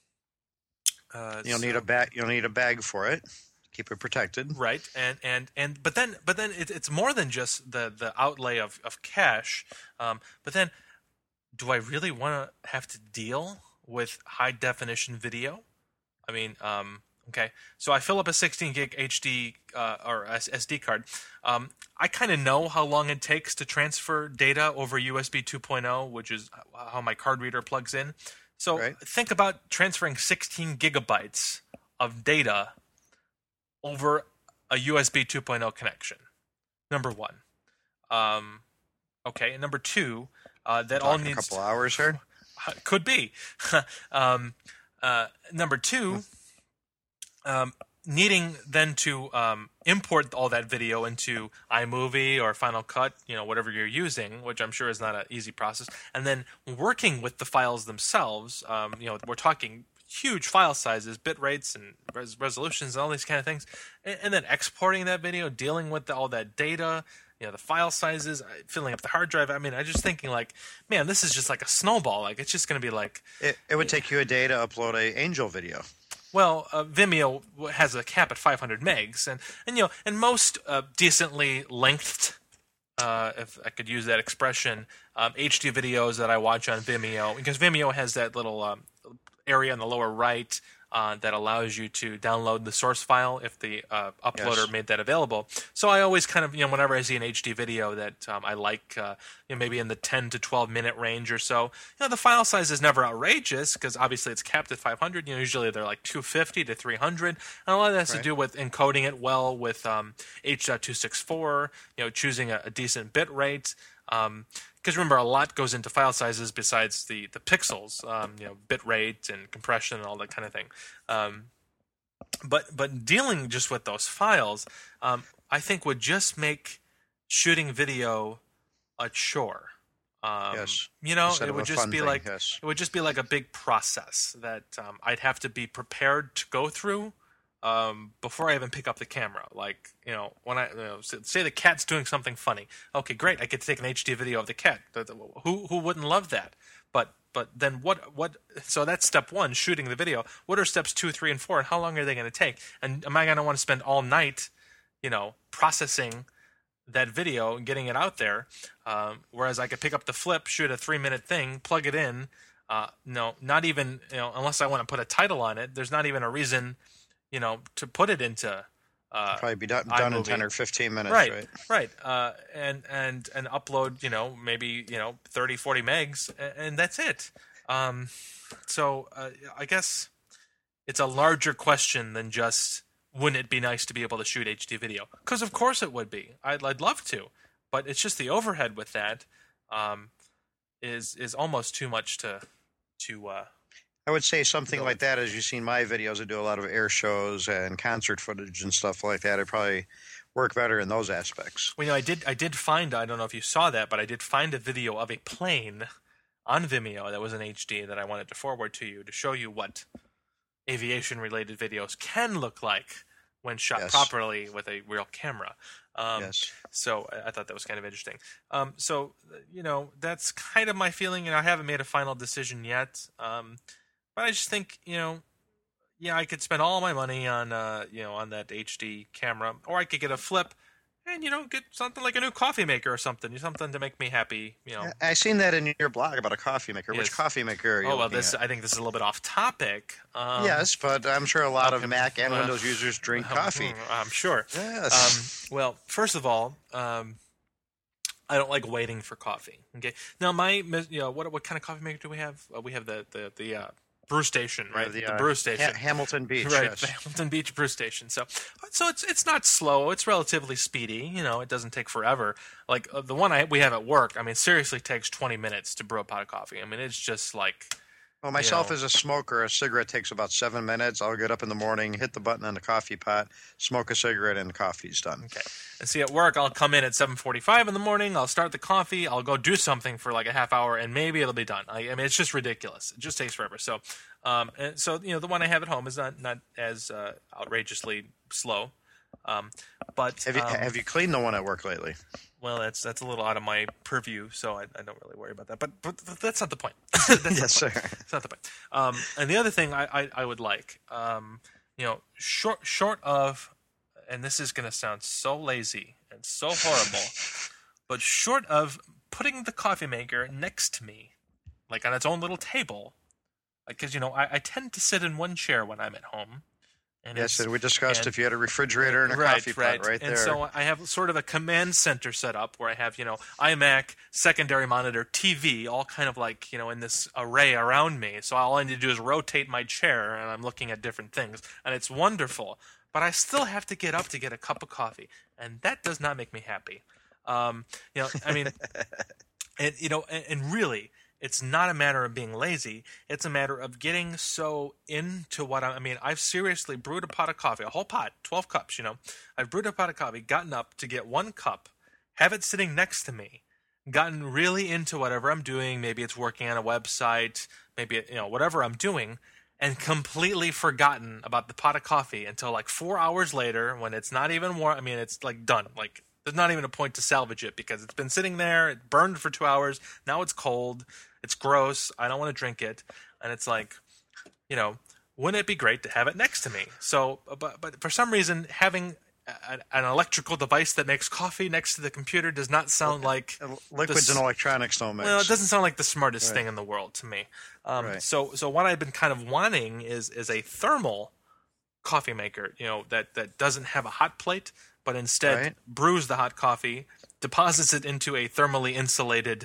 Uh, You'll so- need a bag. You'll need a bag for it. Keep it protected. right, and and and but then but then it, it's more than just the the outlay of of cash. Um, but then, do I really want to have to deal with high definition video? I mean, um, okay, so I fill up a sixteen gig H D uh, or S D card. Um, I kind of know how long it takes to transfer data over U S B two point oh, which is how my card reader plugs in. So Right. think about transferring sixteen gigabytes of data over a U S B two point oh connection. Number one. Um, okay, and number two, uh, that all Talking a needs couple hours here. could be. um, uh, number two, um, needing then to um, import all that video into iMovie or Final Cut, you know, whatever you're using, which I'm sure is not an easy process, and then working with the files themselves. Um, you know, we're talking huge file sizes, bit rates, and res- resolutions, and all these kind of things, and, and then exporting that video, dealing with the, all that data. You know, the file sizes, filling up the hard drive. I mean, I'm just thinking like, man, this is just like a snowball. Like, it's just going to be like... It, it would take you a day to upload a Angel video. Well, uh, Vimeo has a cap at five hundred megs. And, and you know, and most uh, decently lengthed, uh, if I could use that expression, um, H D videos that I watch on Vimeo, because Vimeo has that little um, area on the lower right Uh, that allows you to download the source file if the uh, uploader Yes. made that available. So I always kind of, you know, whenever I see an H D video that um, I like, uh, you know, maybe in the ten to twelve minute range or so, you know, the file size is never outrageous because obviously it's capped at five hundred. You know, usually they're like two fifty to three hundred. And a lot of that has Right. to do with encoding it well with um, H two sixty-four, you know, choosing a, a decent bit rate. Um, Because remember, a lot goes into file sizes besides the the pixels, um, you know, bit rate and compression and all that kind of thing. Um, but but dealing just with those files, um, I think would just make shooting video a chore. Um, Yes. You know, Instead it of would a just fun be thing, like yes. it would just be like a big process that um, I'd have to be prepared to go through. Um, before I even pick up the camera, like, you know, when I, you know, say the cat's doing something funny. Okay, great. I get to take an H D video of the cat. Who, who wouldn't love that? But, but then what, what, so that's step one, shooting the video. What are steps two, three, and four? And how long are they going to take? And am I going to want to spend all night, you know, processing that video and getting it out there? Um, whereas I could pick up the flip, shoot a three minute thing, plug it in. Uh, no, not even, you know, unless I want to put a title on it, there's not even a reason, you know, to put it into uh, Probably be done, done in iMovie. ten or fifteen minutes, right, right? right, uh, and and and upload, you know, maybe you know thirty, forty megs, and, and that's it. Um, so uh, I guess it's a larger question than just wouldn't it be nice to be able to shoot H D video? Because of course it would be. I'd, I'd love to, but it's just the overhead with that um, is is almost too much to to. Uh, I would say something Go like that, as you've seen my videos, I do a lot of air shows and concert footage and stuff like that. I'd probably work better in those aspects. Well, you know, I did. I did find. I don't know if you saw that, but I did find a video of a plane on Vimeo that was in H D that I wanted to forward to you to show you what aviation-related videos can look like when shot Yes. properly with a real camera. Um, Yes. So I, I thought that was kind of interesting. Um, so you know, that's kind of my feeling, and I haven't made a final decision yet. Um, but I just think, you know, yeah, I could spend all my money on, uh, you know, on that H D camera, or I could get a flip, and you know, get something like a new coffee maker or something, something to make me happy. You know. I seen that in your blog about a coffee maker. Yes. Which coffee maker are you Oh well, looking this at? I think this is a little bit off topic. Um, Yes, but I'm sure a lot of okay, Mac and well, Windows users drink coffee. I'm sure. Yes. Um, well, first of all, um, I don't like waiting for coffee. Okay. Now, my you know what what kind of coffee maker do we have? Uh, we have the the the uh, brew station, right? the, the uh, brew station, Ha- Hamilton Beach. right? Yes. The Hamilton Beach brew station. So, so it's it's not slow. It's relatively speedy. You know, it doesn't take forever. Like uh, the one I we have at work. I mean, seriously, takes twenty minutes to brew a pot of coffee. I mean, it's just like. Well, myself know. as a smoker, a cigarette takes about seven minutes. I'll get up in the morning, hit the button on the coffee pot, smoke a cigarette, and the coffee's done. Okay. And see, at work, I'll come in at seven forty-five in the morning. I'll start the coffee. I'll go do something for like a half hour, and maybe it'll be done. I, I mean, it's just ridiculous. It just takes forever. So, um, and so you know, the one I have at home is not not as uh, outrageously slow. Um, but Have you um, have you cleaned the one at work lately? well, that's that's a little out of my purview, so I, I don't really worry about that. But but that's not the point. That's not Yes, the sir. point. That's not the point. Um, and the other thing I, I, I would like, um, you know, short short of, and this is going to sound so lazy and so horrible, but short of putting the coffee maker next to me, like on its own little table, because you know I, I tend to sit in one chair when I'm at home. And Yes, it's- and we discussed and- if you had a refrigerator and a right, coffee right. pot right and there. so I have sort of a command center set up where I have, you know, iMac, secondary monitor, T V, all kind of like, you know, in this array around me. So all I need to do is rotate my chair and I'm looking at different things. And it's wonderful. But I still have to get up to get a cup of coffee. And that does not make me happy. Um, you know, I mean, and, you know, and, and really, it's not a matter of being lazy. It's a matter of getting so into what I, I mean, I've seriously brewed a pot of coffee, a whole pot, twelve cups, you know. I've brewed a pot of coffee, gotten up to get one cup, have it sitting next to me, gotten really into whatever I'm doing. Maybe it's working on a website, maybe, it, you know, whatever I'm doing, and completely forgotten about the pot of coffee until like four hours later when it's not even warm. I mean, it's like done. Like, there's not even a point to salvage it because it's been sitting there, it burned for two hours, now it's cold, it's gross, I don't want to drink it, and it's like, you know, wouldn't it be great to have it next to me? So, but, but for some reason, having a, an electrical device that makes coffee next to the computer does not sound like... Liquids the, and electronics don't mix. Well, it doesn't sound like the smartest Right. thing in the world to me. Um, Right. So so what I've been kind of wanting is is a thermal coffee maker, you know, that, that doesn't have a hot plate, but instead Right. brews the hot coffee, deposits it into a thermally insulated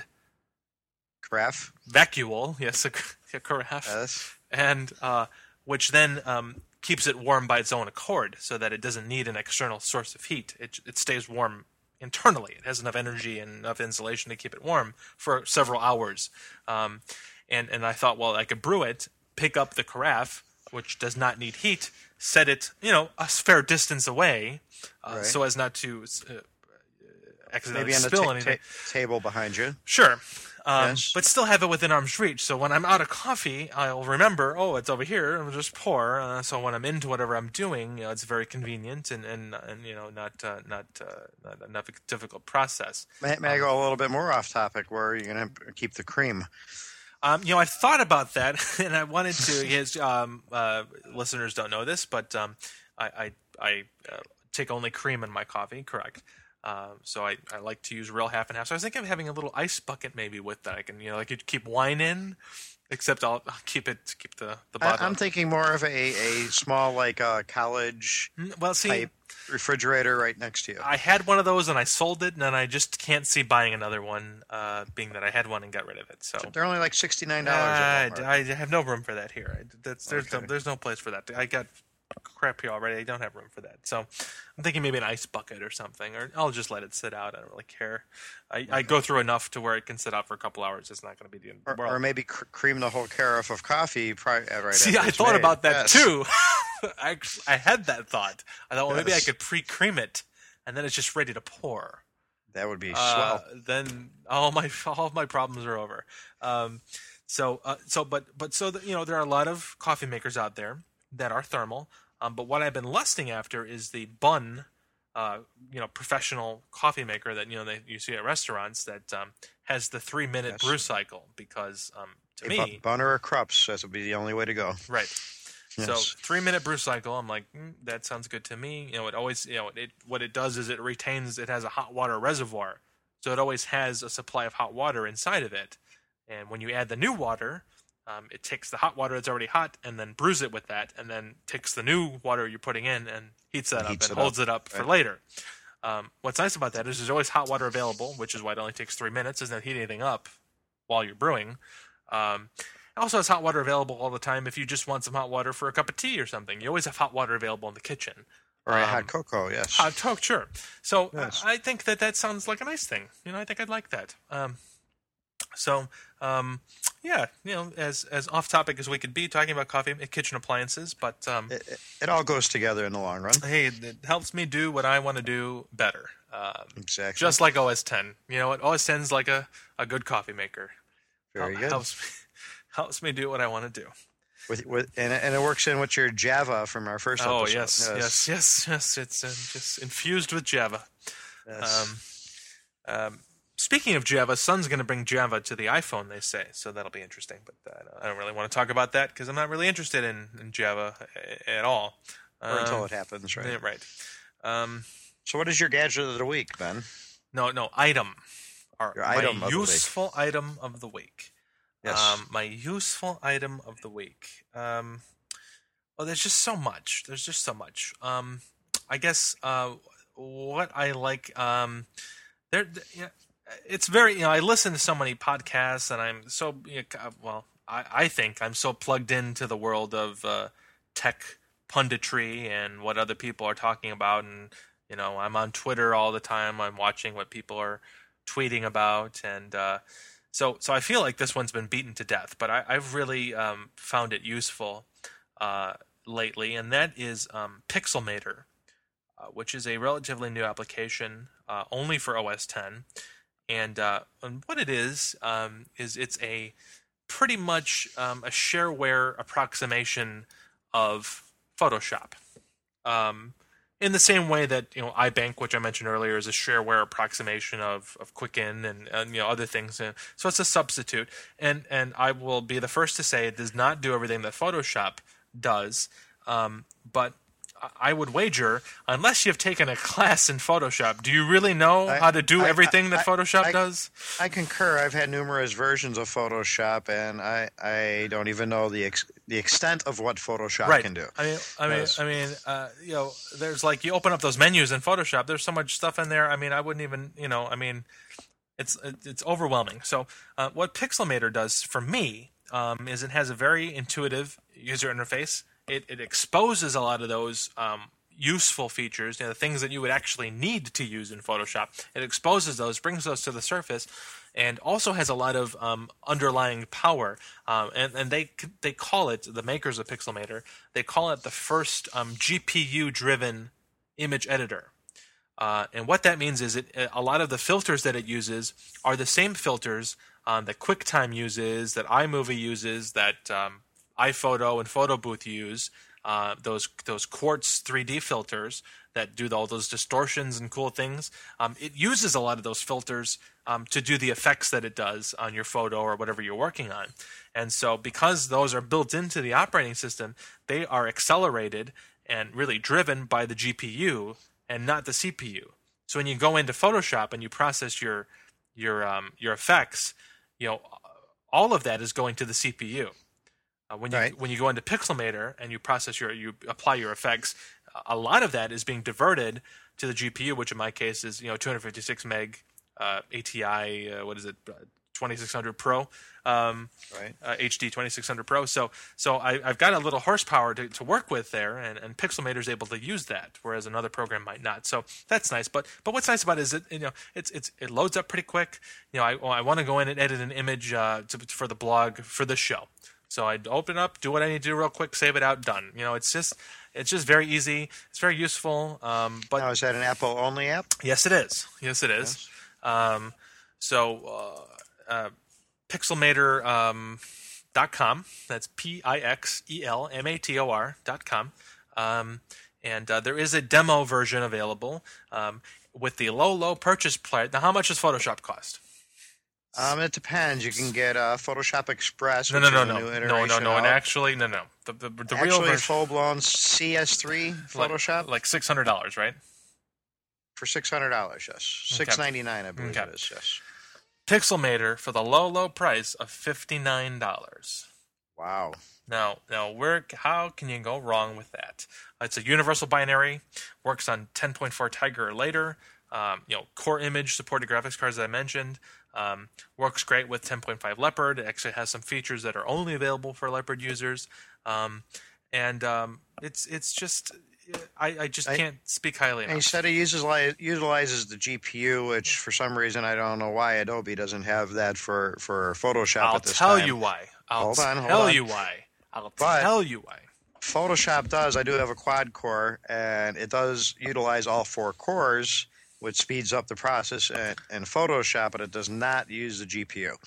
Carafe. vacuole, yes, a, a carafe, Yes. and uh, which then um, keeps it warm by its own accord, so that it doesn't need an external source of heat. It it stays warm internally. It has enough energy and enough insulation to keep it warm for several hours. Um, and and I thought, well, I could brew it, pick up the carafe, which does not need heat, set it, you know, a fair distance away, uh, Right. so as not to uh, accidentally Maybe on the spill ta- anything. ta- table behind you. Sure. Um, Yes. But still have it within arm's reach. So when I'm out of coffee, I'll remember, oh, it's over here, and I'll just pour. Uh, so when I'm into whatever I'm doing, you know, it's very convenient and, and, and you know, not uh, not, uh, not enough difficult process. May, may I go a little bit more off topic? Where are you going to keep the cream? Um, you know, I thought about that, and I wanted to. His um, uh, listeners don't know this, but um, I I, I uh, take only cream in my coffee. Correct. Um, so I, I like to use real half and half. So I was thinking of having a little ice bucket maybe with that. I can, you know, like you keep wine in, except I'll, I'll keep it keep the the I, bottle. I'm thinking more of a, a small, like uh, college Mm, well, see, type refrigerator right next to you. I had one of those and I sold it, and then I just can't see buying another one, uh, being that I had one and got rid of it. So They're only like sixty-nine Uh, dollars. I, I have no room for that here. I, that's, there's no, Okay. there's no place for that. I got crap here already. I don't have room for that. So I'm thinking maybe an ice bucket or something, or I'll just let it sit out. I don't really care. I, I go through enough to where it can sit out for a couple hours. It's not going to be the end of or, the world. or maybe cr- cream the whole carafe of coffee. Pri- uh, right See, after I it's thought made. about that Yes. too. I, actually, I had that thought. I thought, well, maybe I Yes. could pre-cream it, and then it's just ready to pour. That would be Uh, swell. then all my all of my problems are over. Um, so uh, so but but so the, you know, there are a lot of coffee makers out there that are thermal. Um, but what I've been lusting after is the Bunn, uh, you know, professional coffee maker that, you know, they you see at restaurants that um, has the three minute Yes. brew cycle, because um, to A me, bu- Bunner or Krups, that would be the only way to go. right. So Yes. three minute brew cycle. I'm like, mm, that sounds good to me. You know, it always, you know, it what it does is it retains. It has a hot water reservoir, so it always has a supply of hot water inside of it. And when you add the new water, um, it takes the hot water that's already hot and then brews it with that, and then takes the new water you're putting in and heats that up Heats and it holds up, it up for right. later. Um, what's nice about that is there's always hot water available, which is why it only takes three minutes. Doesn't heat anything up while you're brewing. Um, it also has hot water available all the time if you just want some hot water for a cup of tea or something. You always have hot water available in the kitchen. Or a Um, hot cocoa, yes. Hot Coke, sure. So Yes. I, I think that that sounds like a nice thing. You know, I think I'd like that. Um, so, um, yeah, you know, as as off topic as we could be talking about coffee and kitchen appliances, but um, It, it, it all goes together in the long run. hey, it helps me do what I want to do better. Um, Exactly. just like O S ten. You know what? O S ten's like a, a good coffee maker. Very Hel- good. Helps me, helps me do what I want to do. With, with, and, it- and it works in with your Java from our first Oh, episode. yes, yes, yes, yes. It's uh, just infused with Java. Yes. Um, um, speaking of Java, Sun's going to bring Java to the iPhone, they say, so that'll be interesting. But uh, I don't really want to talk about that because I'm not really interested in, in Java a- at all. or until Um, it happens, right? yeah, right. Um, So what is your gadget of the week, Ben? no, no, item. Our, Your my item of the week. useful item of the week. Yes. Um, my useful item of the week. Um, well, there's just so much. There's just so much. Um, I guess uh, what I like. Um, there, th- yeah, it's very. You know, I listen to so many podcasts, and I'm so. You know, well, I, I think I'm so plugged into the world of uh, tech punditry and what other people are talking about, and you know, I'm on Twitter all the time. I'm watching what people are tweeting about, and uh, So so I feel like this one's been beaten to death, but I, I've really um, found it useful uh, lately, and that is um, Pixelmator, uh, which is a relatively new application uh, only for O S ten. And, uh, and what it is um, is it's a pretty much um, a shareware approximation of Photoshop. Um, in the same way that, you know, iBank, which I mentioned earlier, is a shareware approximation of, of Quicken and, and you know other things. So it's a substitute. And and I will be the first to say it does not do everything that Photoshop does. Um, but I would wager, unless you've taken a class in Photoshop, do you really know I, how to do I, everything I, that Photoshop I, does? I concur. I've had numerous versions of Photoshop, and I, I don't even know the ex, the extent of what Photoshop right. can do. I mean, I mean, Yes. I mean, uh, you know, there's like you open up those menus in Photoshop. There's so much stuff in there. I mean, I wouldn't even, you know, I mean, it's it's overwhelming. So, uh, what Pixelmator does for me um, is it has a very intuitive user interface. It it exposes a lot of those Um, useful features, you know, the things that you would actually need to use in Photoshop. It exposes those, brings those to the surface, and also has a lot of um, underlying power. Um, and and they they call it, the makers of Pixelmator, they call it the first um, G P U-driven image editor. Uh, and what that means is it a lot of the filters that it uses are the same filters um, that QuickTime uses, that iMovie uses, that um, iPhoto and PhotoBooth use. Uh, those those Quartz three D filters that do all those distortions and cool things. Um, it uses a lot of those filters um, to do the effects that it does on your photo or whatever you're working on. And so because those are built into the operating system, they are accelerated and really driven by the G P U and not the C P U. So when you go into Photoshop and you process your your um, your effects, you know, all of that is going to the C P U. Uh, when you Right. when you go into Pixelmator and you process your you apply your effects, a lot of that is being diverted to the G P U, which in my case is you know two fifty-six meg uh, A T I uh, what is it twenty-six hundred Pro um, Right. uh, H D twenty-six hundred Pro. So so I, I've got a little horsepower to, to work with there, and, and Pixelmator is able to use that, whereas another program might not. So that's nice. But but what's nice about it is it you know it's it's it loads up pretty quick. You know I I want to go in and edit an image uh, to, for the blog for this show. So I'd open up, do what I need to do real quick, save it out, done. You know, it's just it's just very easy. It's very useful. Um, but Now, is that an Apple only app? yes, it is. Yes, it is. Yes. Um, so uh, uh, Pixelmator um, dot com. That's P I X E L M A T O R dot com. Um, and uh, there is a demo version available um, with the low, low purchase price. Now, how much does Photoshop cost? Um, it depends. You can get uh, Photoshop Express. No, which no, is no, a new no, no, iteration no, no. And out. actually, no, no. The the, the real Actually, version, full blown C S three Photoshop like, like six hundred dollars, right? for six hundred dollars. Yes, six ninety nine. I believe Okay. it is. Yes. Pixelmator for the low, low price of fifty nine dollars. Wow. Now, now, where? How can you go wrong with that? It's a universal binary, works on ten point four Tiger or later. Um, you know, core image supported graphics cards that I mentioned. Um, works great with ten point five Leopard. It actually has some features that are only available for Leopard users. Um, and um, it's it's just I, I just I- can't speak highly And he enough. said he uses li- utilizes the G P U, which for some reason I don't know why Adobe doesn't have that for, for Photoshop I'll at this tell time. you why. I'll Hold on, hold tell on. you why. I'll But- tell you why. Photoshop does. I do have a quad core, and it does utilize all four cores, which speeds up the process in, in Photoshop, but it does not use the G P U.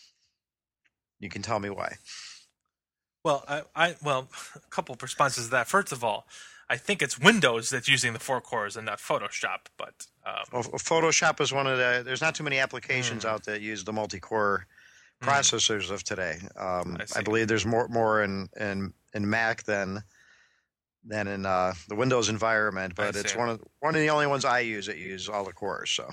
You can tell me why. Well, I, I well, a couple of responses to that. First of all, I think it's Windows that's using the four cores and not Photoshop. But um, Well, Photoshop is one of the. There's not too many Hmm. applications out that use the multi-core processors of today. Um, I see. I, believe there's more more in in, in Mac than than in uh, the Windows environment, but I it's see. one of one of the only ones I use that use all the cores. So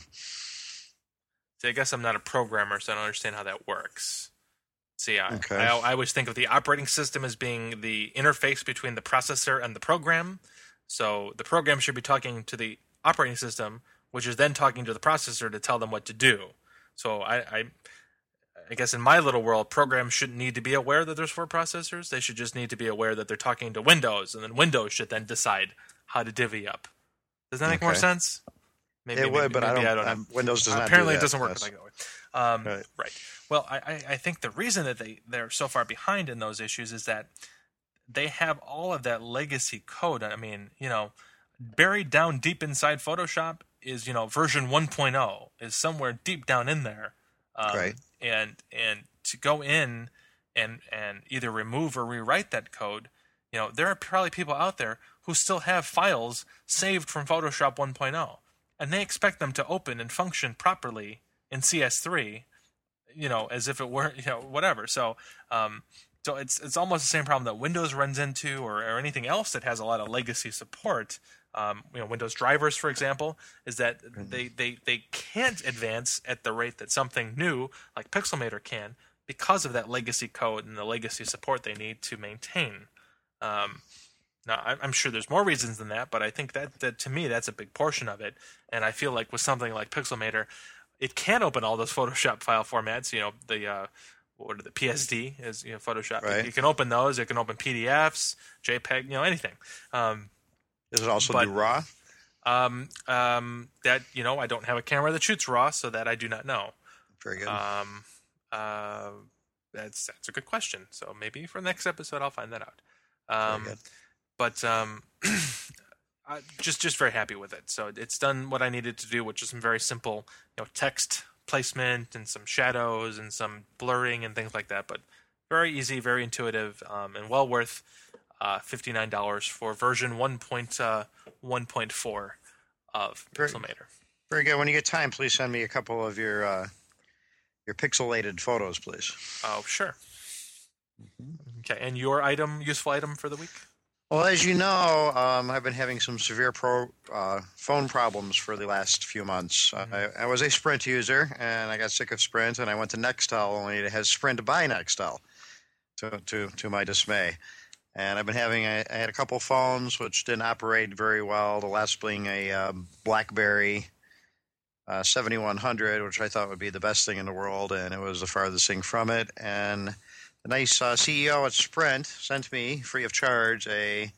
see, I guess I'm not a programmer, so I don't understand how that works. See, I, Okay. I, I always think of the operating system as being the interface between the processor and the program. So the program should be talking to the operating system, which is then talking to the processor to tell them what to do. So I, I, I guess in my little world, programs shouldn't need to be aware that there's four processors. They should just need to be aware that they're talking to Windows, and then Windows should then decide how to divvy up. Does that make more Okay. sense? Maybe, it would, maybe- but I maybe don't. I don't know. um, Windows does not. Apparently, do it that. doesn't work Yes. like that way. Um, Right. right. Well, I, I I think the reason that they, they're so far behind in those issues is that they have all of that legacy code. I mean, you know, buried down deep inside Photoshop is, you know, version one point oh is somewhere deep down in there. Um, Right. And and to go in and and either remove or rewrite that code, you know, there are probably people out there who still have files saved from Photoshop one point oh, and they expect them to open and function properly in C S three, you know, as if it were, you know, whatever. So, um, so it's it's almost the same problem that Windows runs into, or, or anything else that has a lot of legacy support. Um, you know, Windows drivers, for example, is that they, they, they can't advance at the rate that something new like Pixelmator can because of that legacy code and the legacy support they need to maintain. Um, now, I- I'm sure there's more reasons than that, but I think that, that to me that's a big portion of it. And I feel like with something like Pixelmator, it can open all those Photoshop file formats. You know, the uh, what are the P S D is, you know, Photoshop. Right. You can open those. It can open P D Fs, JPEG, you know, anything. Um, Does it also but- do RAW? um, um, that, you know, I don't have a camera that shoots RAW, so that I do not know. Very good. Um, uh, that's that's a good question. So maybe for the next episode, I'll find that out. Um, Very good. but um, I just just very happy with it. So it's done what I needed to do, which is some very simple, you know, text placement and some shadows and some blurring and things like that. But very easy, very intuitive, um, and well worth uh, fifty-nine dollars for version one point one point four of Very- Pixelmator. Very good. When you get time, please send me a couple of your uh, your pixelated photos, please. Oh, sure. Okay, and your item, useful item for the week? Well, as you know, um, I've been having some severe pro uh, phone problems for the last few months. Mm-hmm. I, I was a Sprint user, and I got sick of Sprint, and I went to Nextel, only it has Sprint by Nextel, to to to my dismay. And I've been having a, I had a couple phones which didn't operate very well. The last being a uh, BlackBerry uh, seventy-one hundred, which I thought would be the best thing in the world, and it was the farthest thing from it. And the nice uh, C E O at Sprint sent me, free of charge, a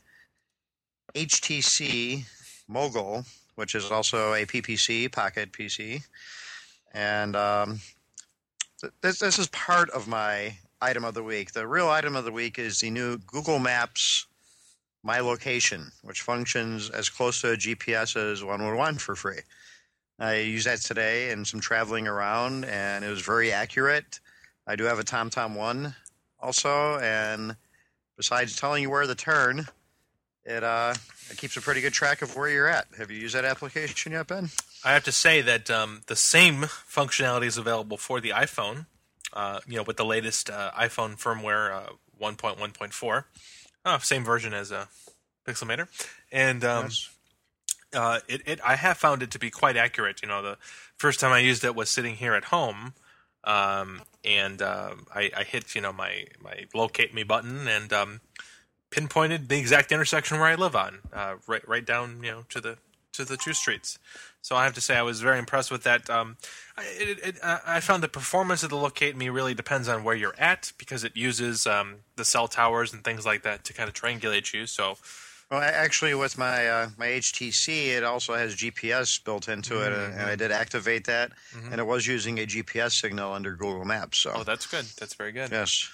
H T C Mogul, which is also a P P C, pocket P C. And um, th- this, this is part of my item of the week. The real item of the week is the new Google Maps My Location, which functions as close to a G P S as one would want for free. I used that today in some traveling around, and it was very accurate. I do have a TomTom One also, and besides telling you where to turn, it uh, it keeps a pretty good track of where you're at. Have you used that application yet, Ben? I have to say that um, the same functionality is available for the iPhone, uh, you know, with the latest uh, iPhone firmware uh, one point one point four. Oh, same version as uh, Pixelmator. And um, Yes. uh, it, it, I have found it to be quite accurate. You know, the first time I used it was sitting here at home, um, and um, I, I hit, you know, my, my locate me button and um, pinpointed the exact intersection where I live on, uh, right right down, you know, to the to the two streets. So I have to say I was very impressed with that. Um, I, it, it, I found the performance of the Locate Me really depends on where you're at, because it uses um, the cell towers and things like that to kind of triangulate you. So Well, I- actually, with my uh, my H T C, it also has G P S built into it, and, and I did activate that, and it was using a G P S signal under Google Maps. So, oh, that's good. That's very good. yes,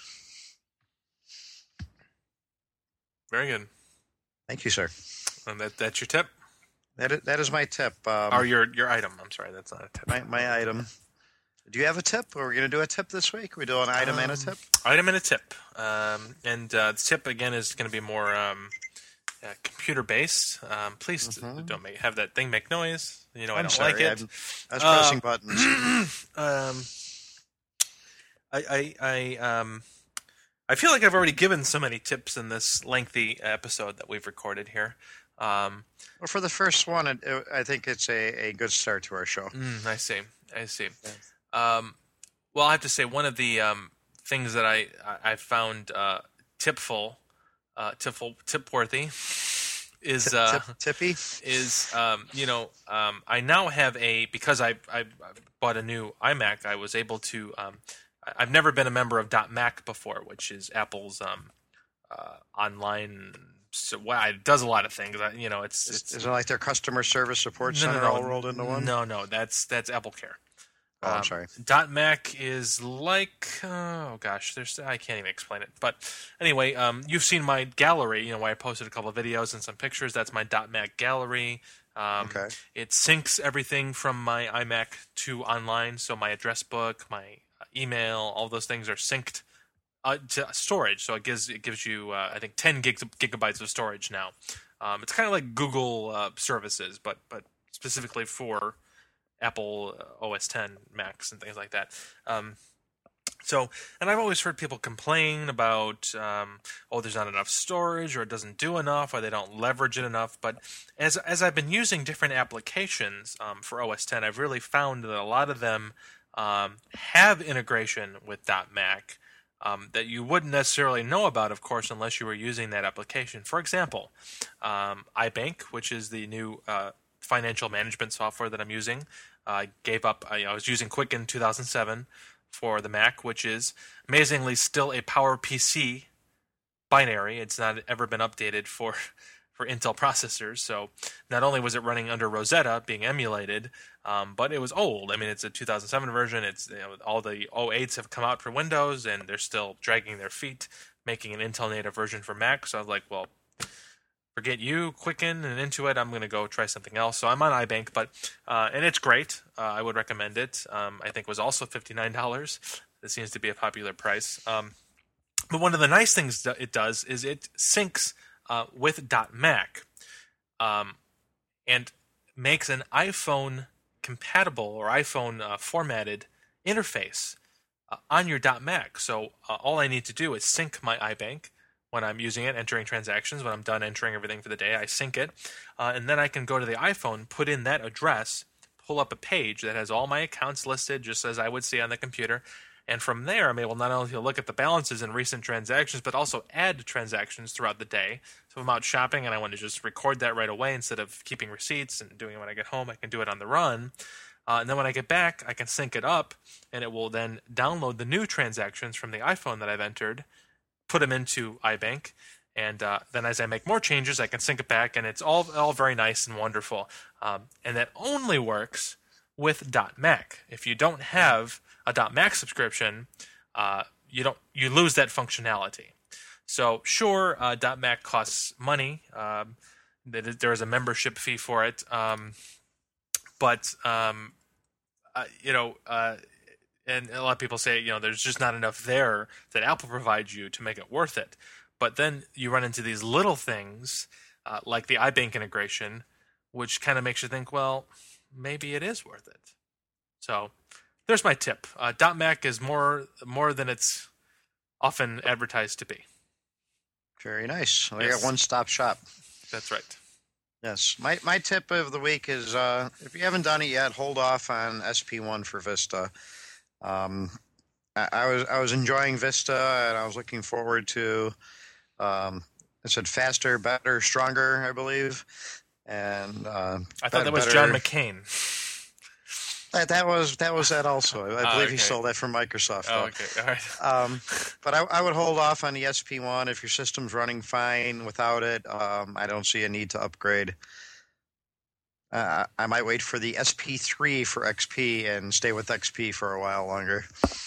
Very good. thank you, sir. And that that's your tip, That is, that is my tip. Um, or your your item. I'm sorry, that's not a tip. my my item. Do you have a tip? Are we going to do a tip this week? We do an item and a Um, tip. Item and a tip. Um, and uh, the tip again is going to be more um, uh, computer based. Um, please d- don't make have that thing make noise. You know I I'm don't sorry. like it. I'm, I was pressing buttons. Um, I, I, I, um, I feel like I've already given so many tips in this lengthy episode that we've recorded here. Um, Well, for the first one, it, it, I think it's a, a good start to our show. mm, I see. I see. Um, well, I have to say one of the um, things that I I, I found uh, tipful, uh, tipful, tip worthy, is uh, Tip, tippy. is um, you know um, I now have a because I I bought a new iMac. I was able to. Um, I- I've never been a member of .Mac before, which is Apple's um, uh, online. So well, it does a lot of things. I- You know, it's it's Is it like their customer service support no, no, center no, all rolled into one? No, no, that's that's AppleCare. Oh, I'm Um, sorry. Dot Mac is like, oh gosh, there's I can't even explain it. But anyway, um, you've seen my gallery. You know, where I posted a couple of videos and some pictures. That's my Dot Mac gallery. Um, Okay. It syncs everything from my iMac to online. So my address book, my email, all those things are synced uh, to storage. So it gives it gives you uh, I think ten gigs gigabytes of storage now. Um, it's kind of like Google uh, services, but but specifically for Apple O S ten Macs and things like that. Um, so, and I've always heard people complain about, um, oh, there's not enough storage, or it doesn't do enough, or they don't leverage it enough. But as as I've been using different applications um, for O S ten, I've really found that a lot of them um, have integration with .Mac um, that you wouldn't necessarily know about, of course, unless you were using that application. For example, um, iBank, which is the new uh, financial management software that I'm using. I uh, gave up. I, I was using Quicken two thousand seven for the Mac, which is amazingly still a PowerPC binary. It's not ever been updated for for Intel processors. So not only was it running under Rosetta, being emulated, um, but it was old. I mean, it's a two thousand seven version. It's you know, all the oh eights have come out for Windows, and they're still dragging their feet, making an Intel native version for Mac. So I was like, well, forget you, Quicken and Intuit. I'm going to go try something else. So I'm on iBank, but uh, and it's great. Uh, I would recommend it. Um, I think it was also fifty-nine dollars. This seems to be a popular price. Um, but one of the nice things that it does is it syncs uh, with .Mac um, and makes an iPhone compatible or iPhone uh, formatted interface uh, on your .Mac. So uh, all I need to do is sync my iBank when I'm using it, entering transactions. When I'm done entering everything for the day, I sync it. Uh, and then I can go to the iPhone, put in that address, pull up a page that has all my accounts listed, just as I would see on the computer. And from there, I'm able not only to look at the balances and recent transactions, but also add transactions throughout the day. So if I'm out shopping and I want to just record that right away instead of keeping receipts and doing it when I get home, I can do it on the run. Uh, and then when I get back, I can sync it up, and it will then download the new transactions from the iPhone that I've entered, put them into iBank, and uh, then as I make more changes, I can sync it back, and it's all all very nice and wonderful. Um, and that only works with .Mac. If you don't have a .Mac subscription, uh, you don't you lose that functionality. So sure, uh, .Mac costs money. Um, there is a membership fee for it, um, but um, uh, you know. Uh, And a lot of people say, you know, there's just not enough there that Apple provides you to make it worth it. But then you run into these little things, uh, like the iBank integration, which kind of makes you think, well, maybe it is worth it. So there's my tip. Uh, .Mac is more more than it's often advertised to be. Very nice. Well, Yes. I got one-stop shop. That's right. Yes. My my tip of the week is uh, if you haven't done it yet, hold off on S P one for Vista. Um, I, I was I was enjoying Vista, and I was looking forward to. Um, it said faster, better, stronger, I believe, and uh, I thought that was better, John McCain. That that was that was that also. I Ah, believe okay. he stole that from Microsoft. Oh, though. okay. All right. Um, but I, I would hold off on the S P one if your system's running fine without it. Um, I don't see a need to upgrade. Uh, I might wait for the S P three for X P and stay with X P for a while longer.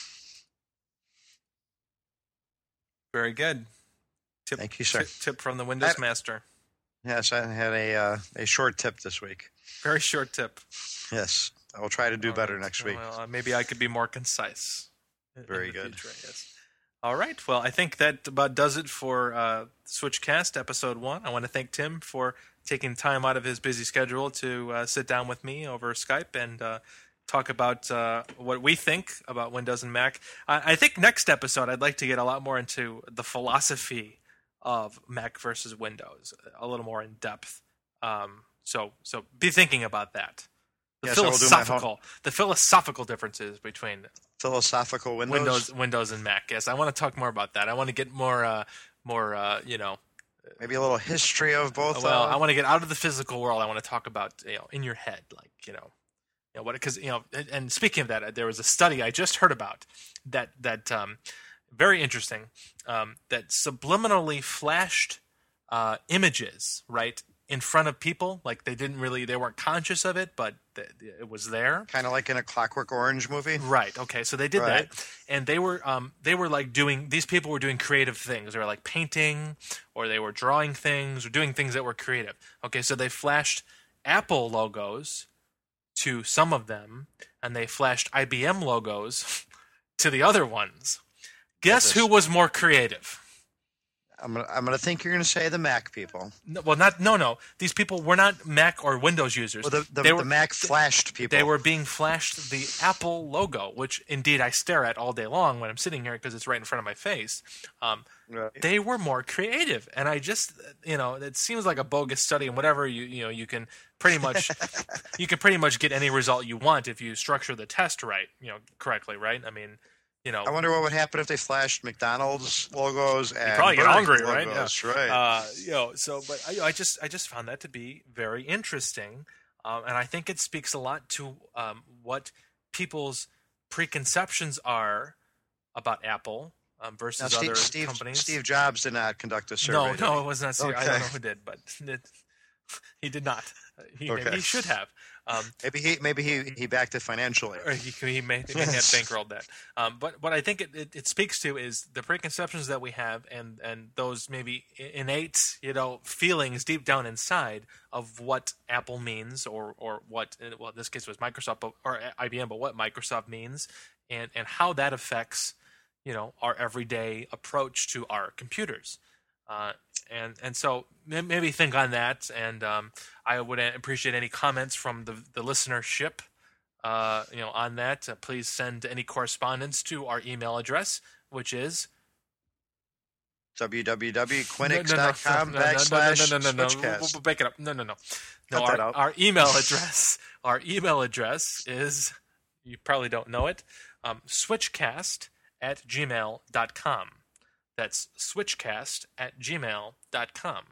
Very good. Tip, Thank you, sir. Tip, tip from the Windows That- Master. Yes, I had a uh, a short tip this week. Very short tip. Yes, I will try to do All better right. next week. Well, uh, maybe I could be more concise. in- Very in the good. future, yes. All right. Well, I think that about does it for uh, Switchcast episode one. I want to thank Tim for taking time out of his busy schedule to uh, sit down with me over Skype and uh, talk about uh, what we think about Windows and Mac. I, I think next episode I'd like to get a lot more into the philosophy of Mac versus Windows, a little more in depth. Um, so, so be thinking about that. The Yes, I will do my home- philosophical, the philosophical differences between Philosophical Windows. Windows, Windows, and Mac. Yes, I want to talk more about that. I want to get more, uh, more, uh, you know. Maybe a little history of both. Well, uh, I want to get out of the physical world. I want to talk about, you know, in your head, like you know, you know what? Because you know, and, and speaking of that, there was a study I just heard about that that um, very interesting um, that subliminally flashed uh, images right in front of people. Like they didn't really, they weren't conscious of it, but th- it was there. Kind of like in a Clockwork Orange movie. Right. Okay. So they did Right. that, and they were um they were like doing these people were doing creative things. They were like painting, or they were drawing things, or doing things that were creative. Okay. So they flashed Apple logos to some of them, and they flashed I B M logos to the other ones. Guess who was more creative? I'm gonna, I'm gonna think you're gonna say the Mac people. No, well, not no, no. These people were not Mac or Windows users. Well, the, the, they the were, Mac flashed people. They were being flashed the Apple logo, which indeed I stare at all day long when I'm sitting here because it's right in front of my face. Um, Right. They were more creative, and I just, you know, it seems like a bogus study, and whatever you, you know, you can pretty much, you can pretty much get any result you want if you structure the test right, you know, correctly, right? I mean, you know, I wonder what would happen if they flashed McDonald's logos and probably get Burger hungry, King right? logos, Yeah. right? Uh, you know, so, but I, I just, I just found that to be very interesting, um, and I think it speaks a lot to um, what people's preconceptions are about Apple um, versus now, Steve, other Steve, companies. Steve Jobs did not conduct a survey. no, did no, he? it was not. Steve. I Okay. don't know who did, but it, he did not. He, Okay. he should have. Um, Maybe he maybe he, he backed it financially. or he, he may, he may have bankrolled that. Um, but what I think it, it, it speaks to is the preconceptions that we have, and, and those maybe innate, you know, feelings deep down inside of what Apple means, or or what, well, in this case it was Microsoft, but, or I B M, but what Microsoft means, and and how that affects, you know, our everyday approach to our computers. Uh, and and so maybe think on that, and um, I would appreciate any comments from the the listenership, uh, you know, on that. Uh, please send any correspondence to our email address, which is w w w dot quinix no, no, dot com no, no, no, backslash no, no, no, no, no, switchcast. we'll, we'll break it up. No, no, no, no. Cut that Our, out. our email address, our email address is, you probably don't know it, um, switchcast at gmail dot com. That's switchcast at gmail dot com.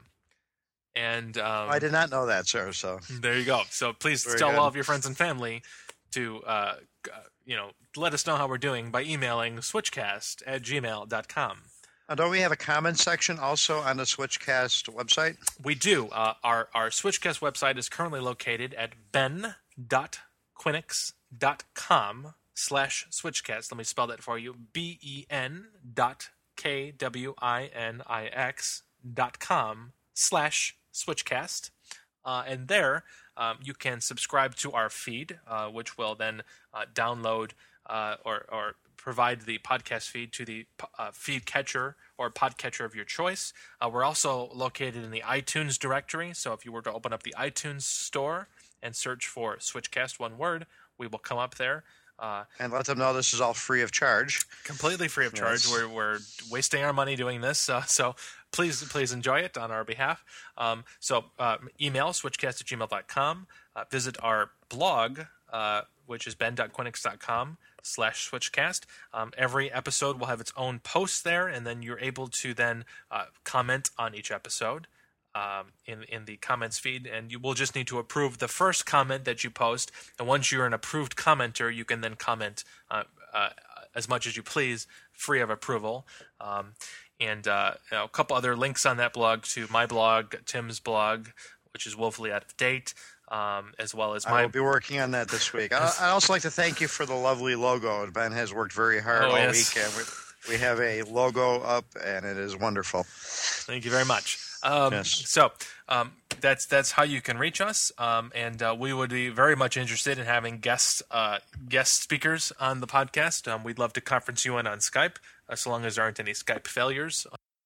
And um, I did not know that, sir. So there you go. So please Very tell good. all of your friends and family to, uh, g- uh, you know, let us know how we're doing by emailing switchcast at gmail dot com. Uh, don't we have a comment section also on the Switchcast website? We do. Uh, our, our Switchcast website is currently located at ben dot quinix dot com slash switchcast. Let me spell that for you. B E N dot K W I N I X dot com slash switchcast. Uh, and there um, you can subscribe to our feed, uh, which will then uh, download uh, or, or provide the podcast feed to the uh, feed catcher or podcatcher of your choice. Uh, we're also located in the iTunes directory, so if you were to open up the iTunes store and search for Switchcast, one word, we will come up there. Uh, And let them know this is all free of charge. completely free of charge. Yes. We're we're wasting our money doing this, uh, so please please enjoy it on our behalf. Um, so uh, email switchcast at gmail dot com. Uh, visit our blog, uh, which is ben dot quinix dot com slash switchcast. Um, every episode will have its own post there, and then you're able to then uh, comment on each episode. Um, in in the comments feed, and you will just need to approve the first comment that you post. And once you're an approved commenter, you can then comment uh, uh, as much as you please, free of approval. Um, and uh, you know, a couple other links on that blog to my blog, Tim's blog, which is woefully out of date, um, as well as I my. will be working on that this week. I, I'd also like to thank you for the lovely logo. Ben has worked very hard Oh, all yes. week, and we, we have a logo up, and it is wonderful. Thank you very much. Um, Yes. So um, that's that's how you can reach us, um, and uh, we would be very much interested in having guest uh, guest speakers on the podcast. Um, we'd love to conference you in on Skype, uh, so long as there aren't any Skype failures.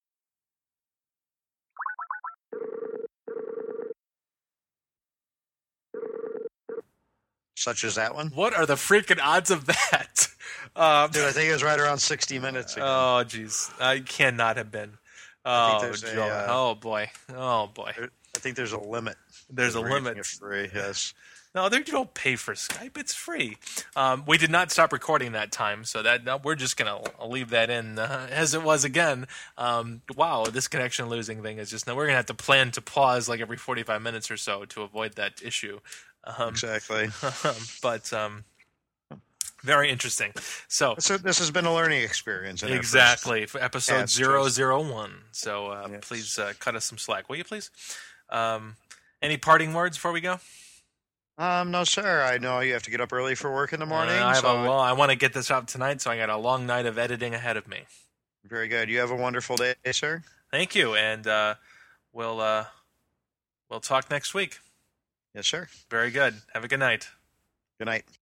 Such as that one. What are the freaking odds of that? Um, Dude, I think it was right around sixty minutes ago. oh, jeez, I cannot have been. Oh, there's a, Joe. uh, oh boy, oh boy. I think there's a limit. There's a We're getting limit. it free, yes. No, there you don't pay for Skype. It's free. Um, we did not stop recording that time, so that no, we're just gonna leave that in uh, as it was again. Um, wow, this connection losing thing is just now. We're gonna have to plan to pause like every forty-five minutes or so to avoid that issue. Um, Exactly. but um, very interesting. So So this has been a learning experience. in our first- exactly for episode cast zero choice. zero one. So uh, Yes. please uh, cut us some slack, will you please? Um, Any parting words before we go? Um, no, sir. I know you have to get up early for work in the morning. Uh, I have so a long, I want to get this out tonight, so I got a long night of editing ahead of me. Very good. You have a wonderful day, sir. Thank you, and uh, we'll uh, we'll talk next week. Yes, sir. Very good. Have a good night. Good night.